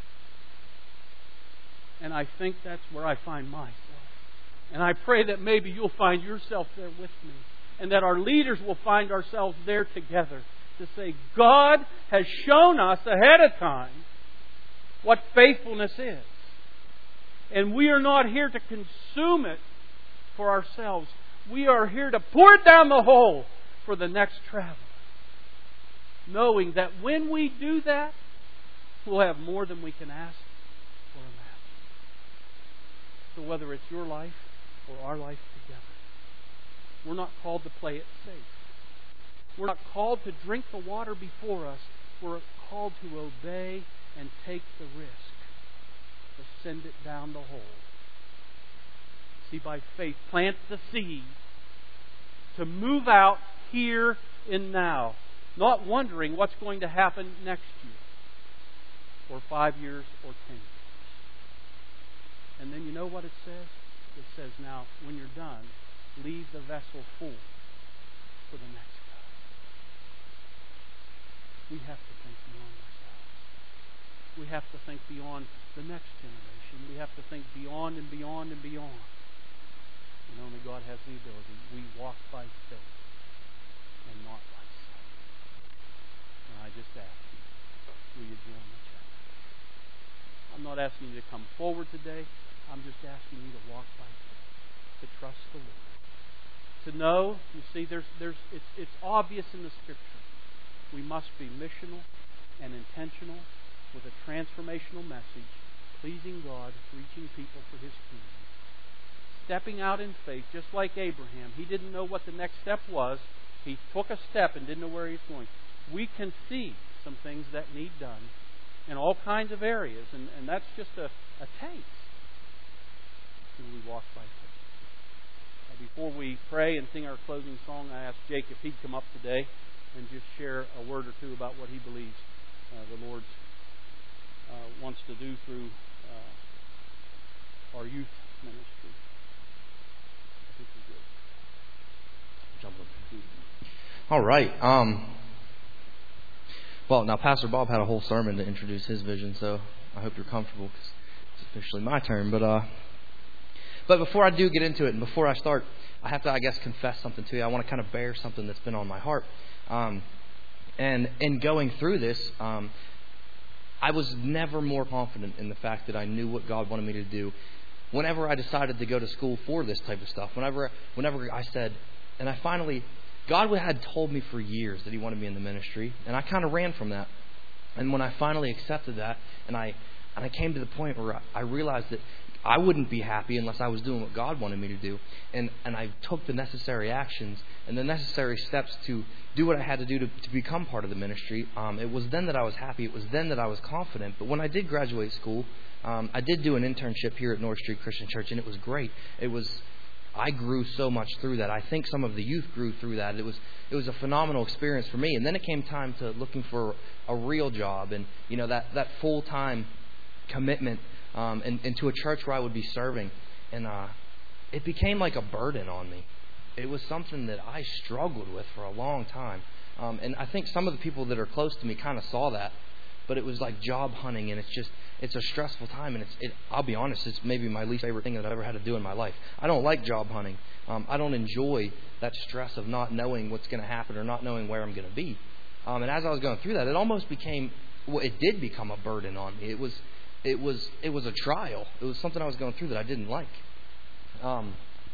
Speaker 1: And I think that's where I find myself. And I pray that maybe you'll find yourself there with me. And that our leaders will find ourselves there together to say, God has shown us ahead of time what faithfulness is. And we are not here to consume it for ourselves. We are here to pour it down the hole for the next traveler. Knowing that when we do that, we'll have more than we can ask or imagine. So whether it's your life or our life together, we're not called to play it safe. We're not called to drink the water before us. We're called to obey and take the risk to send it down the hole. See, by faith, plant the seed to move out here and now, not wondering what's going to happen next year, or five years, or ten years. And then you know what it says? It says, now, when you're done, leave the vessel full for the next guy. We have to think beyond ourselves. We have to think beyond the next generation. We have to think beyond and beyond and beyond. And only God has the ability. We walk by faith and not by sight. And I just ask you, will you join the church? I'm not asking you to come forward today. I'm just asking you to walk by faith, to trust the Lord. To know, you see, there's, there's, it's, it's obvious in the Scripture. We must be missional and intentional with a transformational message, pleasing God, reaching people for His kingdom. Stepping out in faith, just like Abraham. He didn't know what the next step was. He took a step and didn't know where he was going. We can see some things that need done in all kinds of areas, and, and that's just a, a taste. And we walk by faith. Now, before we pray and sing our closing song, I asked Jake if he'd come up today and just share a word or two about what he believes uh, the Lord uh, wants to do through uh, our youth ministry.
Speaker 2: All right. Um, well, now Pastor Bob had a whole sermon to introduce his vision, so I hope you're comfortable because it's officially my turn. But uh, but before I do get into it, and before I start, I have to, I guess, confess something to you. I want to kind of bear something that's been on my heart. Um, and in going through this, um, I was never more confident in the fact that I knew what God wanted me to do. Whenever I decided to go to school for this type of stuff, whenever whenever I said, and I finally, God had told me for years that He wanted me in the ministry, and I kind of ran from that. And when I finally accepted that, and I and I came to the point where I realized that I wouldn't be happy unless I was doing what God wanted me to do, and and I took the necessary actions and the necessary steps to do what I had to do to, to become part of the ministry. Um, it was then that I was happy. It was then that I was confident. But when I did graduate school, Um, I did do an internship here at North Street Christian Church, and it was great. It was, I grew so much through that. I think some of the youth grew through that. It was, it was a phenomenal experience for me. And then it came time to looking for a real job, and you know that that full time commitment, um, and, and to a church where I would be serving, and uh, it became like a burden on me. It was something that I struggled with for a long time, um, and I think some of the people that are close to me kind of saw that. But it was like job hunting, and it's just, it's a stressful time. And it's, it, I'll be honest, it's maybe my least favorite thing that I've ever had to do in my life. I don't like job hunting. Um, I don't enjoy that stress of not knowing what's going to happen or not knowing where I'm going to be. Um, and as I was going through that, it almost became, well, it did become a burden on me. It was, it was, it was a trial. It was something I was going through that I didn't like. Um,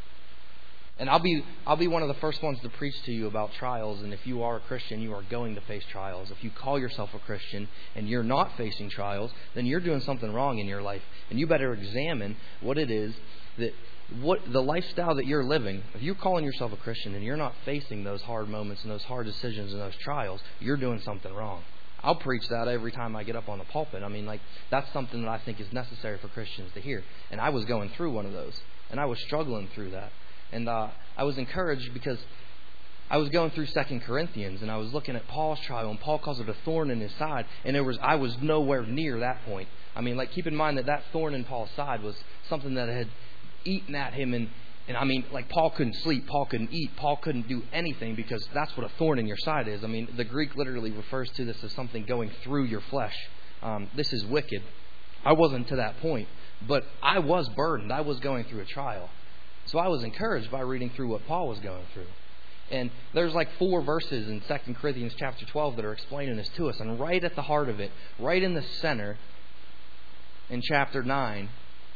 Speaker 2: And I'll be I'll be one of the first ones to preach to you about trials. And if you are a Christian, you are going to face trials. If you call yourself a Christian and you're not facing trials, then you're doing something wrong in your life. And you better examine what it is that what the lifestyle that you're living. If you're calling yourself a Christian and you're not facing those hard moments and those hard decisions and those trials, you're doing something wrong. I'll preach that every time I get up on the pulpit. I mean, like, that's something that I think is necessary for Christians to hear. And I was going through one of those, and I was struggling through that. And uh, I was encouraged because I was going through Second Corinthians, and I was looking at Paul's trial, and Paul calls it a thorn in his side. And there was I was nowhere near that point. I mean, like, keep in mind that that thorn in Paul's side was something that had eaten at him, and And I mean, like Paul couldn't sleep, Paul couldn't eat, Paul couldn't do anything because that's what a thorn in your side is. I mean, the Greek literally refers to this as something going through your flesh. Um, this is wicked. I wasn't to that point, but I was burdened. I was going through a trial. So I was encouraged by reading through what Paul was going through. And there's like four verses in Second Corinthians chapter twelve that are explaining this to us. And right at the heart of it, right in the center, in chapter nine,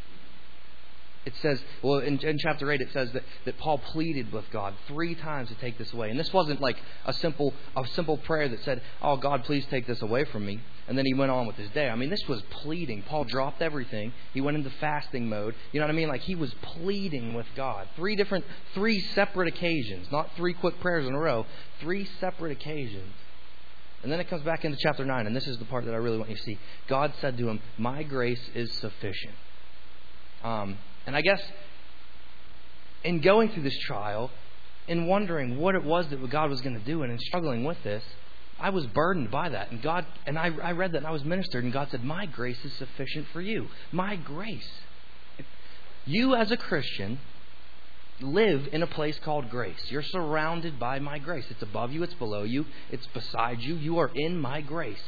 Speaker 2: it says, well, in, in chapter eight, it says that, that Paul pleaded with God three times to take this away. And this wasn't like a simple a simple prayer that said, oh, God, please take this away from me. And then he went on with his day. I mean, this was pleading. Paul dropped everything. He went into fasting mode. You know what I mean? Like he was pleading with God. Three different, three separate occasions. Not three quick prayers in a row. Three separate occasions. And then it comes back into chapter nine. And this is the part that I really want you to see. God said to him, my grace is sufficient. Um... And I guess in going through this trial and wondering what it was that God was going to do and in struggling with this, I was burdened by that. And God and I, I read that and I was ministered and God said, my grace is sufficient for you. My grace. You as a Christian live in a place called grace. You're surrounded by my grace. It's above you. It's below you. It's beside you. You are in my grace.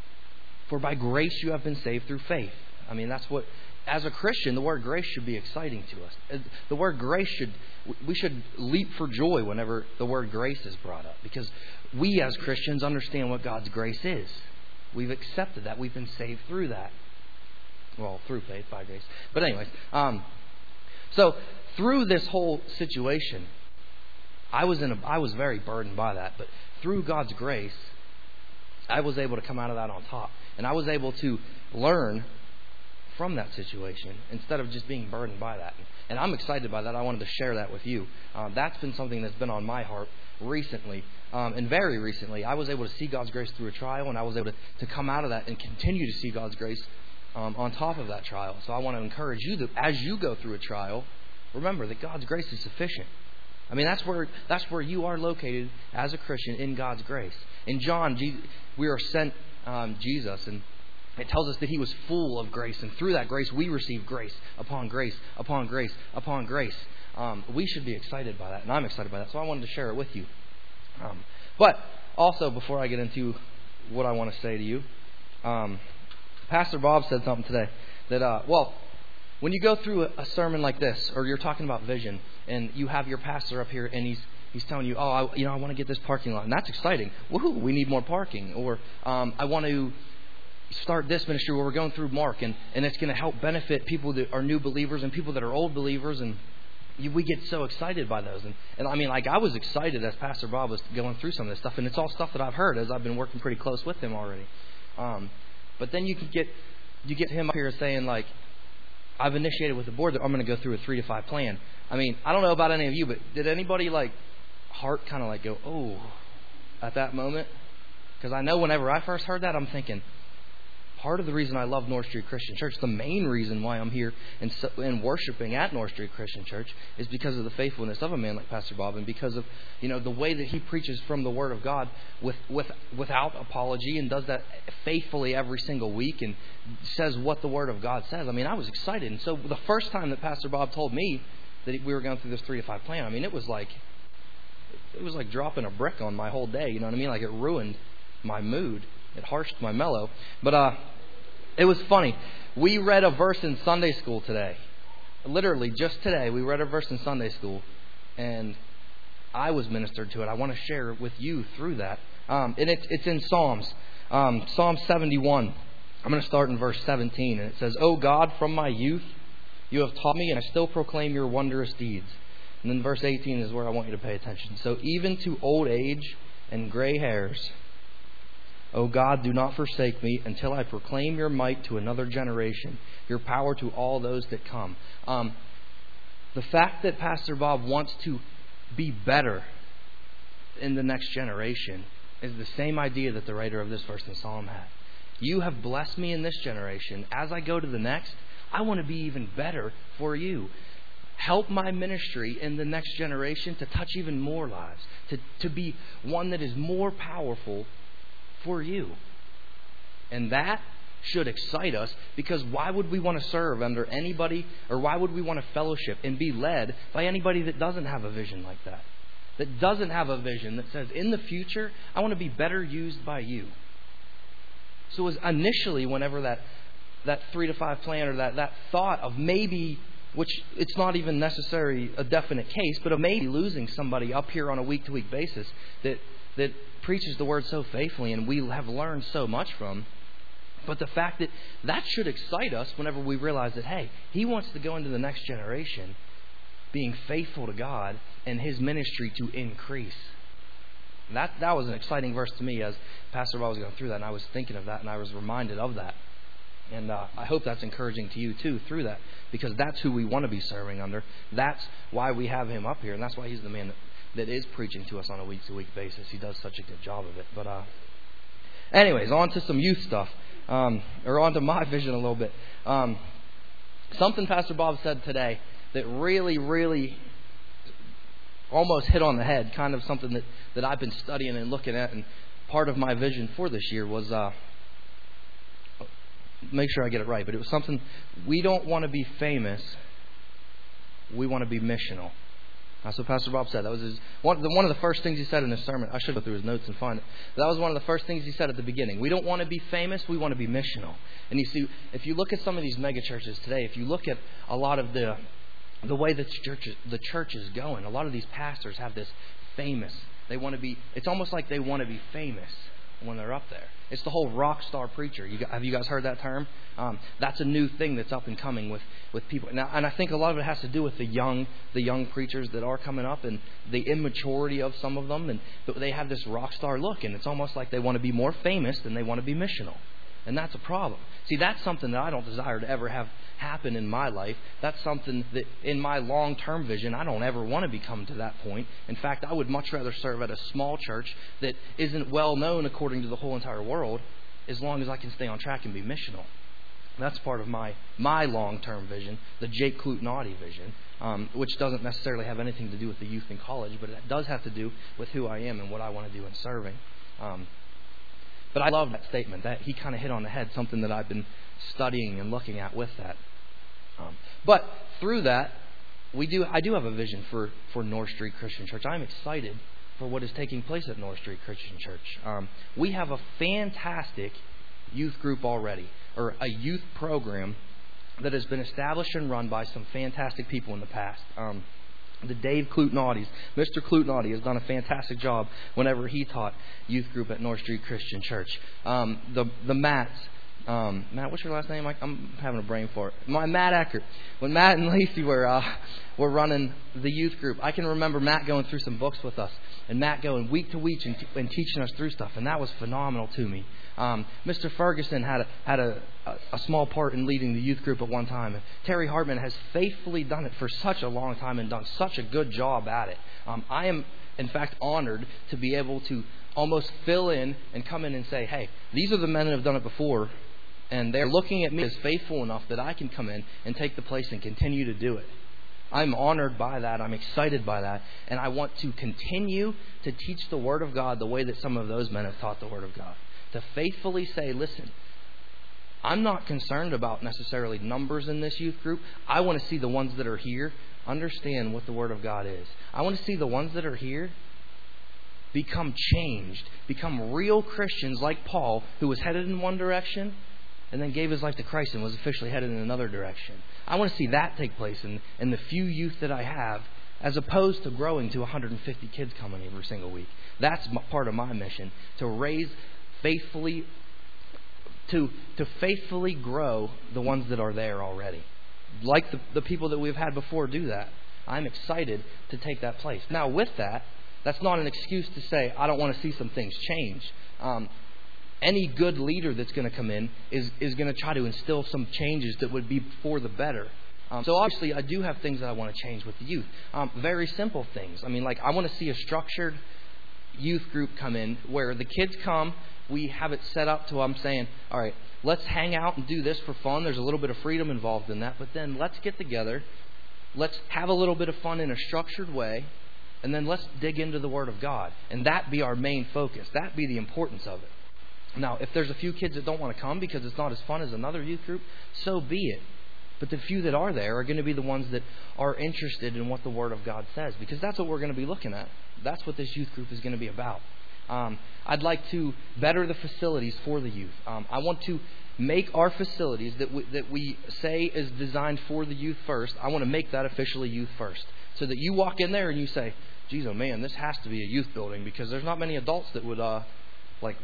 Speaker 2: For by grace you have been saved through faith. I mean, that's what... As a Christian, the word grace should be exciting to us. The word grace should, we should leap for joy whenever the word grace is brought up. Because we as Christians understand what God's grace is. We've accepted that. We've been saved through that. Well, through faith, by grace. But anyways, um, so through this whole situation, I was in a, I was very burdened by that. But through God's grace, I was able to come out of that on top. And I was able to learn from that situation instead of just being burdened by that. And I'm excited by that. I wanted to share that with you. Um, that's been something that's been on my heart recently. Um, and very recently, I was able to see God's grace through a trial, and I was able to, to come out of that and continue to see God's grace um, on top of that trial. So I want to encourage you that as you go through a trial, remember that God's grace is sufficient. I mean, that's where that's where you are located as a Christian, in God's grace. In John, we are sent um, Jesus, and it tells us that he was full of grace, and through that grace we receive grace upon grace upon grace upon grace. Um, we should be excited by that, and I'm excited by that. So I wanted to share it with you. Um, but also, before I get into what I want to say to you, um, Pastor Bob said something today that, uh, well, when you go through a, a sermon like this, or you're talking about vision, and you have your pastor up here, and he's he's telling you, oh, I, you know, I want to get this parking lot, and that's exciting. Woohoo! We need more parking, or um, I want to start this ministry where we're going through Mark, and, and it's going to help benefit people that are new believers and people that are old believers, and you, we get so excited by those. And, and I mean, like, I was excited as Pastor Bob was going through some of this stuff, and it's all stuff that I've heard as I've been working pretty close with him already. Um, but then you can get you get him up here saying, like, I've initiated with the board that I'm going to go through a three to five plan. I mean, I don't know about any of you, but did anybody, like, heart kind of like go, oh, at that moment? Because I know whenever I first heard that, I'm thinking, part of the reason I love North Street Christian Church, the main reason why I'm here and, so, and worshiping at North Street Christian Church, is because of the faithfulness of a man like Pastor Bob, and because of, you know, the way that he preaches from the Word of God with, with without apology, and does that faithfully every single week, and says what the Word of God says. I mean, I was excited. And so the first time that Pastor Bob told me that we were going through this three to five plan, I mean, it was like it was like dropping a brick on my whole day. You know what I mean? Like, it ruined my mood. It harshed my mellow. But uh, it was funny. We read a verse in Sunday school today. Literally, just today, we read a verse in Sunday school. And I was ministered to it. I want to share it with you through that. Um, and it's, it's in Psalms. Um, Psalm seventy-one. I'm going to start in verse seventeen. And it says, "O God, from my youth, you have taught me, and I still proclaim your wondrous deeds." And then verse eighteen is where I want you to pay attention. "So even to old age and gray hairs, O God, do not forsake me until I proclaim your might to another generation, your power to all those that come." Um, the fact that Pastor Bob wants to be better in the next generation is the same idea that the writer of this verse in Psalm had. You have blessed me in this generation. As I go to the next, I want to be even better for you. Help my ministry in the next generation to touch even more lives, to, to be one that is more powerful for you. And that should excite us, because why would we want to serve under anybody, or why would we want to fellowship and be led by anybody that doesn't have a vision like that? That doesn't have a vision that says, in the future, I want to be better used by you. So it was initially, whenever that, that three to five plan, or that, that thought of maybe, which it's not even necessarily a definite case, but of maybe losing somebody up here on a week-to-week basis that, that preaches the Word so faithfully and we have learned so much from. But the fact that that should excite us whenever we realize that, hey, he wants to go into the next generation being faithful to God and His ministry to increase. That that was an exciting verse to me as Pastor Bob was going through that, and I was thinking of that, and I was reminded of that. And uh, I hope that's encouraging to you too through that, because that's who we want to be serving under. That's why we have him up here, and that's why he's the man that, that is preaching to us on a week-to-week basis. He does such a good job of it. But uh, anyways, on to some youth stuff, um, or on to my vision a little bit. Um, something Pastor Bob said today that really, really almost hit on the head, kind of something that, that I've been studying and looking at, and part of my vision for this year was, uh, make sure I get it right, but it was something, we don't want to be famous, we want to be missional. That's what Pastor Bob said. That was his, one, one of the first things he said in his sermon. I should go through his notes and find it. That was one of the first things he said at the beginning. We don't want to be famous, we want to be missional. And you see, if you look at some of these mega churches today, if you look at a lot of the the way the church, the church is going, a lot of these pastors have this famous. They want to be, it's almost like they want to be famous when they're up there. It's the whole rock star preacher. You, have you guys heard that term? Um, that's a new thing that's up and coming with, with people. Now, and I think a lot of it has to do with the young the young preachers that are coming up and the immaturity of some of them. And they have this rock star look, and it's almost like they want to be more famous than they want to be missional. And that's a problem. See, that's something that I don't desire to ever have happen in my life. That's something that in my long-term vision, I don't ever want to become to that point. In fact, I would much rather serve at a small church that isn't well known according to the whole entire world, as long as I can stay on track and be missional. That's part of my my long-term vision, the Jake Clutnaughty vision, um, which doesn't necessarily have anything to do with the youth in college, but it does have to do with who I am and what I want to do in serving. Um, But I love that statement. That he kind of hit on the head, something that I've been studying and looking at with that. Um, but through that, we do. I do have a vision for, for North Street Christian Church. I'm excited for what is taking place at North Street Christian Church. Um, we have a fantastic youth group already, or a youth program that has been established and run by some fantastic people in the past. Um, The Dave Clutnaughtys. Mister Clutnaughty has done a fantastic job whenever he taught youth group at North Street Christian Church. Um, the the Matts. Um, Matt, what's your last name? I, I'm having a brain fart. My Matt Eckert. When Matt and Lacey were uh, were running the youth group, I can remember Matt going through some books with us, and Matt going week to week and, and teaching us through stuff, and that was phenomenal to me. Um, Mister Ferguson had a, had a, a, a small part in leading the youth group at one time. And Terry Hartman has faithfully done it for such a long time and done such a good job at it. Um, I am, in fact, honored to be able to almost fill in and come in and say, hey, these are the men that have done it before, and they're looking at me as faithful enough that I can come in and take the place and continue to do it. I'm honored by that. I'm excited by that. And I want to continue to teach the Word of God the way that some of those men have taught the Word of God. To faithfully say, listen, I'm not concerned about necessarily numbers in this youth group. I want to see the ones that are here understand what the Word of God is. I want to see the ones that are here become changed, become real Christians like Paul, who was headed in one direction and then gave his life to Christ and was officially headed in another direction. I want to see that take place in, in the few youth that I have, as opposed to growing to one hundred fifty kids coming every single week. That's part of my mission, to raise faithfully, to to faithfully grow the ones that are there already. Like the, the people that we've had before do that. I'm excited to take that place. Now with that, that's not an excuse to say I don't want to see some things change. Um, any good leader that's going to come in is, is going to try to instill some changes that would be for the better. Um, so obviously I do have things that I want to change with the youth. Um, very simple things. I mean, like I want to see a structured youth group come in where the kids come, we have it set up to I'm saying, all right, let's hang out and do this for fun. There's a little bit of freedom involved in that. But then let's get together. Let's have a little bit of fun in a structured way. And then let's dig into the Word of God. And that be our main focus. That be the importance of it. Now, if there's a few kids that don't want to come because it's not as fun as another youth group, so be it. But the few that are there are going to be the ones that are interested in what the Word of God says, because that's what we're going to be looking at. That's what this youth group is going to be about. Um, I'd like to better the facilities for the youth. Um, I want to make our facilities that we, that we say is designed for the youth first, I want to make that officially youth first. So that you walk in there and you say, geez, oh man, this has to be a youth building, because there's not many adults that would uh, like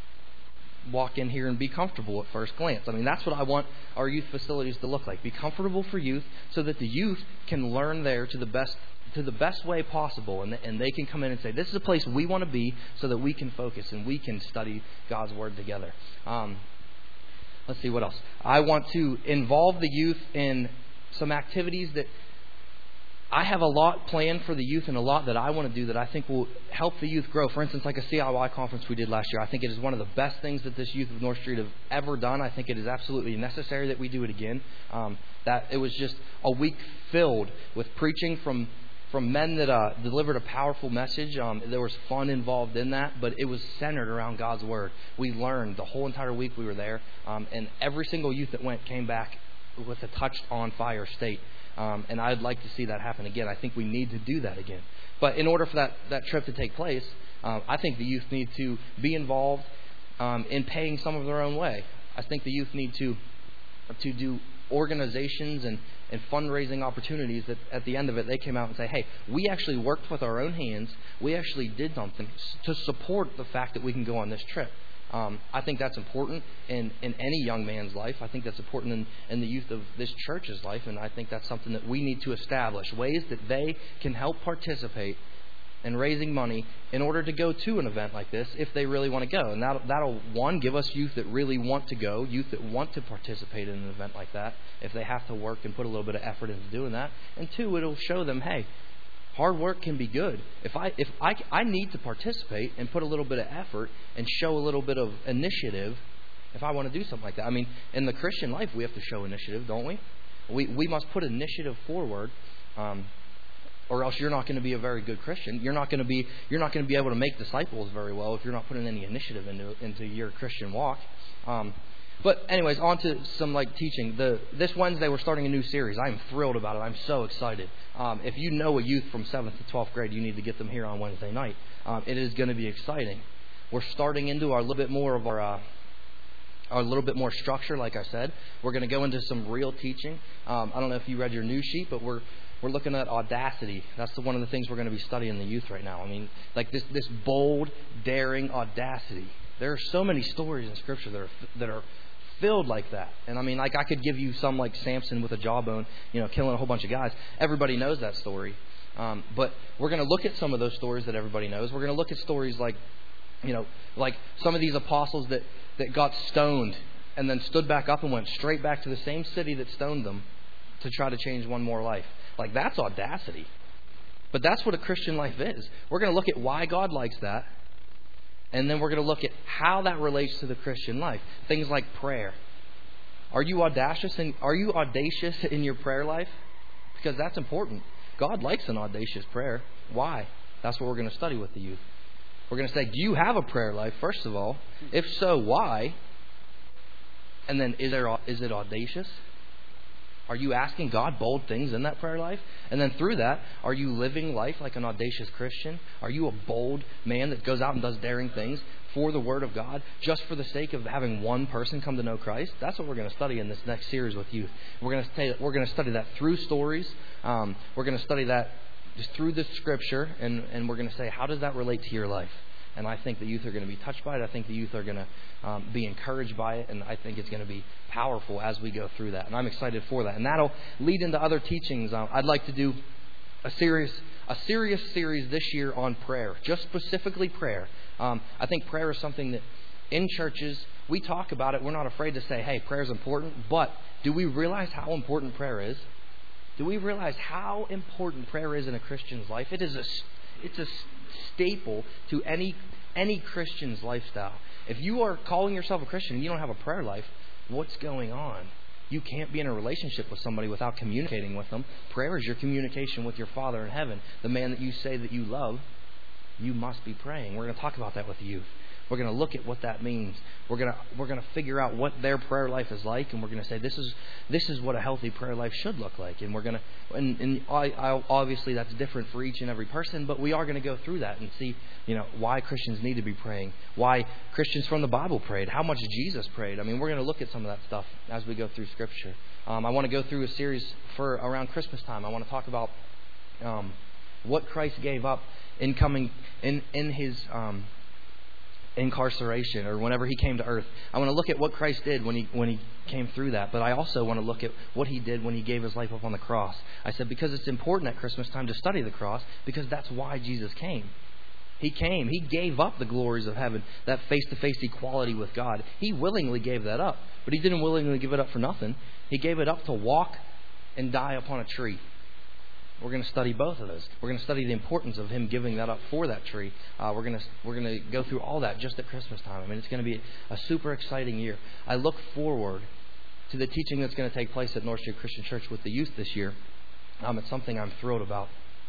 Speaker 2: walk in here and be comfortable at first glance. I mean, that's what I want our youth facilities to look like. Be comfortable for youth so that the youth can learn there to the best to the best way possible, and, and they can come in and say, this is a place we want to be, so that we can focus and we can study God's Word together. Um, let's see, what else? I want to involve the youth in some activities that I have a lot planned for the youth, and a lot that I want to do that I think will help the youth grow. For instance, like a C I Y conference we did last year. I think it is one of the best things that this youth of North Street have ever done. I think it is absolutely necessary that we do it again. Um, that it was just a week filled with preaching from from men that uh, delivered a powerful message. Um, there was fun involved in that, but it was centered around God's Word. We learned the whole entire week we were there, um, and every single youth that went came back with a touched on fire state. Um, and I'd like to see that happen again. I think we need to do that again. But in order for that, that trip to take place, um, I think the youth need to be involved um, in paying some of their own way. I think the youth need to to do organizations and, and fundraising opportunities that at the end of it they came out and say, hey, we actually worked with our own hands. We actually did something to support the fact that we can go on this trip. Um, I think that's important in, in any young man's life. I think that's important in, in the youth of this church's life, and I think that's something that we need to establish, ways that they can help participate in raising money in order to go to an event like this if they really want to go. And that'll, that'll, one, give us youth that really want to go, youth that want to participate in an event like that, if they have to work and put a little bit of effort into doing that. And two, it'll show them, hey, hard work can be good. If I if I, I need to participate and put a little bit of effort and show a little bit of initiative if I want to do something like that. I mean, in the Christian life, we have to show initiative, don't we? We we must put initiative forward, um, or else you're not going to be a very good Christian. You're not going to be you're not going to be able to make disciples very well if you're not putting any initiative into into your Christian walk. Um, But anyways, on to some like teaching. The this Wednesday we're starting a new series. I'm thrilled about it. I'm so excited. Um, if you know a youth from seventh to twelfth grade, you need to get them here on Wednesday night. Um, it is going to be exciting. We're starting into our little bit more of our uh, our little bit more structure. Like I said, we're going to go into some real teaching. Um, I don't know if you read your news sheet, but we're we're looking at audacity. That's the, one of the things we're going to be studying the youth right now. I mean, like this this bold, daring audacity. There are so many stories in Scripture that are that are filled like that. And I mean, like I could give you some like Samson with a jawbone, you know, killing a whole bunch of guys. Everybody knows that story. Um, but we're going to look at some of those stories that everybody knows. We're going to look at stories like, you know, like some of these apostles that, that got stoned and then stood back up and went straight back to the same city that stoned them to try to change one more life. Like, that's audacity. But that's what a Christian life is. We're going to look at why God likes that. And then we're going to look at how that relates to the Christian life. Things like prayer. Are you audacious in, are you audacious in your prayer life? Because that's important. God likes an audacious prayer. Why? That's what we're going to study with the youth. We're going to say, do you have a prayer life, first of all? If so, why? And then, is there is it audacious? Are you asking God bold things in that prayer life? And then through that, are you living life like an audacious Christian? Are you a bold man that goes out and does daring things for the Word of God just for the sake of having one person come to know Christ? That's what we're going to study in this next series with youth. We're going to study, we're going to study that through stories. Um, we're going to study that just through the Scripture, and, and we're going to say, how does that relate to your life? And I think the youth are going to be touched by it. I think the youth are going to um, be encouraged by it. And I think it's going to be powerful as we go through that. And I'm excited for that. And that'll lead into other teachings. Um, I'd like to do a serious, a serious series this year on prayer. Just specifically prayer. Um, I think prayer is something that in churches, we talk about it. We're not afraid to say, hey, prayer is important. But do we realize how important prayer is? Do we realize how important prayer is in a Christian's life? It is a, it's a staple to any any Christian's lifestyle. If you are calling yourself a Christian and you don't have a prayer life, what's going on? You can't be in a relationship with somebody without communicating with them. Prayer is your communication with your Father in heaven. The man that you say that you love, you must be praying. We're going to talk about that with the youth. We're going to look at what that means. We're going to we're going to figure out what their prayer life is like, and we're going to say this is this is what a healthy prayer life should look like. And we're going to and, and I, I, obviously that's different for each and every person, but we are going to go through that and see, you know, why Christians need to be praying, why Christians from the Bible prayed, how much Jesus prayed. I mean, we're going to look at some of that stuff as we go through Scripture. Um, I want to go through a series for around Christmas time. I want to talk about um, what Christ gave up in coming in in His um, incarceration, or whenever He came to earth. I want to look at what Christ did when he when he came through that, but I also want to look at what He did when He gave His life up on the cross. I said because it's important at Christmas time to study the cross, because that's why Jesus came. He came. He gave up the glories of heaven, that face-to-face equality with God. He willingly gave that up, but He didn't willingly give it up for nothing. He gave it up to walk and die upon a tree. We're going to study both of those. We're going to study the importance of Him giving that up for that tree. Uh, we're going to we're going to go through all that just at Christmas time. I mean, it's going to be a super exciting year. I look forward to the teaching that's going to take place at North Street Christian Church with the youth this year. Um, it's something I'm thrilled about.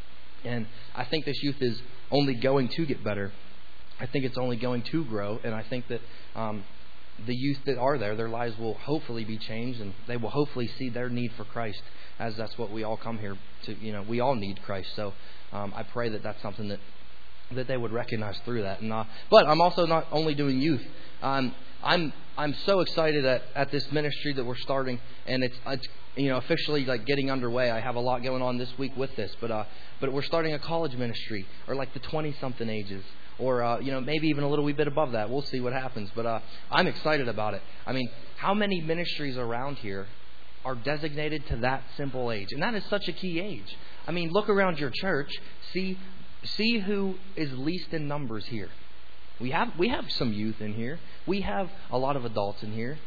Speaker 2: And I think this youth is only going to get better. I think it's only going to grow. And I think that um, the youth that are there, their lives will hopefully be changed. And they will hopefully see their need for Christ, as that's what we all come here to. You know, we all need Christ. So um, I pray that that's something that that they would recognize through that. And uh, but I'm also not only doing youth. Um, I'm I'm so excited at, at this ministry that we're starting, and it's it's you know officially like getting underway. I have a lot going on this week with this, but uh, but we're starting a college ministry, or like the twenty-something ages, or uh, you know maybe even a little wee bit above that. We'll see what happens. But uh, I'm excited about it. I mean, how many ministries around here are designated to that simple age? And that is such a key age. I mean, look around your church, see see who is least in numbers here. We have we have some youth in here. We have a lot of adults in here.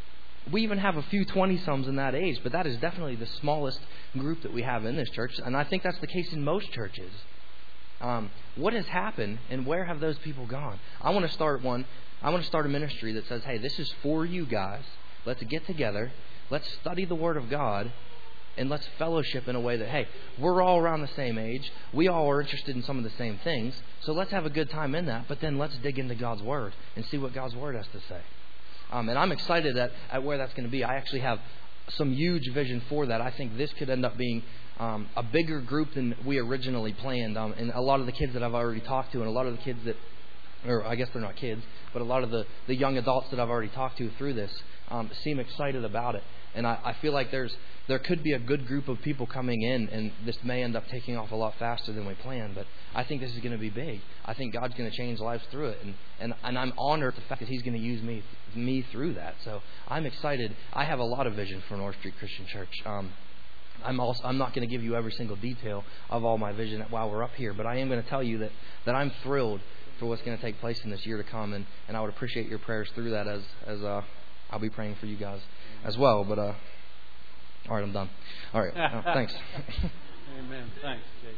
Speaker 2: We even have a few twenty-somes in that age, but that is definitely the smallest group that we have in this church, and I think that's the case in most churches. Um, what has happened, and where have those people gone? I want to start one. I want to start a ministry that says, hey, this is for you guys. Let's get together. Let's study the Word of God. And let's fellowship in a way that, hey, we're all around the same age. We all are interested in some of the same things. So let's have a good time in that. But then let's dig into God's Word and see what God's Word has to say. Um, and I'm excited at, at where that's going to be. I actually have some huge vision for that. I think this could end up being um, a bigger group than we originally planned. Um, and a lot of the kids that I've already talked to, and a lot of the kids that, or I guess they're not kids, but a lot of the, the young adults that I've already talked to through this um, seem excited about it. And I, I feel like there's there could be a good group of people coming in, and this may end up taking off a lot faster than we planned. But I think this is going to be big. I think God's going to change lives through it, and, and and I'm honored at the fact that He's going to use me me through that. So I'm excited. I have a lot of vision for North Street Christian Church. Um, I'm also I'm not going to give you every single detail of all my vision while we're up here, but I am going to tell you that that I'm thrilled for what's going to take place in this year to come, and, and I would appreciate your prayers through that as as uh, I'll be praying for you guys as well. But uh, all right, I'm done. All right, uh, thanks.
Speaker 1: Amen. Thanks, Jake.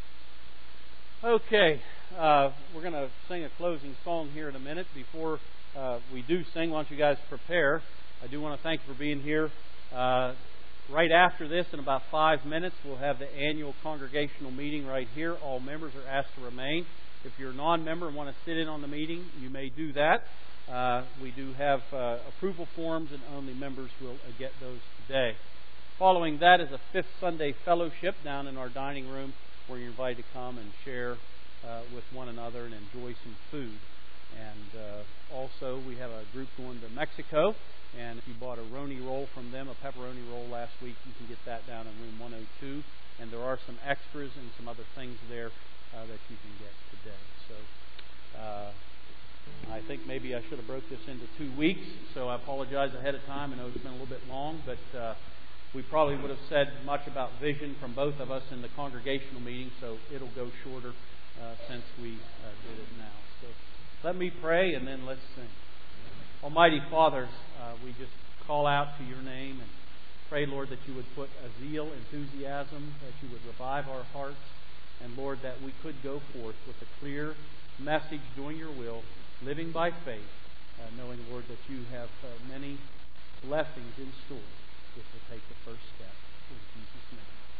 Speaker 1: Okay, uh, we're going to sing a closing song here in a minute. Before uh, we do sing, why don't you guys prepare? I do want to thank you for being here. Uh, right after this, in about five minutes, we'll have the annual congregational meeting right here. All members are asked to remain. If you're a non-member and want to sit in on the meeting, you may do that. Uh, we do have uh, approval forms, and only members will uh, get those today. Following that is a Fifth Sunday Fellowship down in our dining room, where you're invited to come and share uh, with one another and enjoy some food. And uh, also, we have a group going to Mexico, and if you bought a roni roll from them, a pepperoni roll last week, you can get that down in room one oh two. And there are some extras and some other things there uh, that you can get today. So uh, I think maybe I should have broke this into two weeks, so I apologize ahead of time. I know it's been a little bit long, but uh, we probably would have said much about vision from both of us in the congregational meeting, so it'll go shorter uh, since we uh, did it now. So let me pray, and then let's sing. Almighty Father, uh, we just call out to your name and pray, Lord, that you would put a zeal, enthusiasm, that you would revive our hearts, and Lord, that we could go forth with a clear message, doing your will, living by faith, uh, knowing, Lord, that you have uh, many blessings in store if we take the first step. In Jesus' name.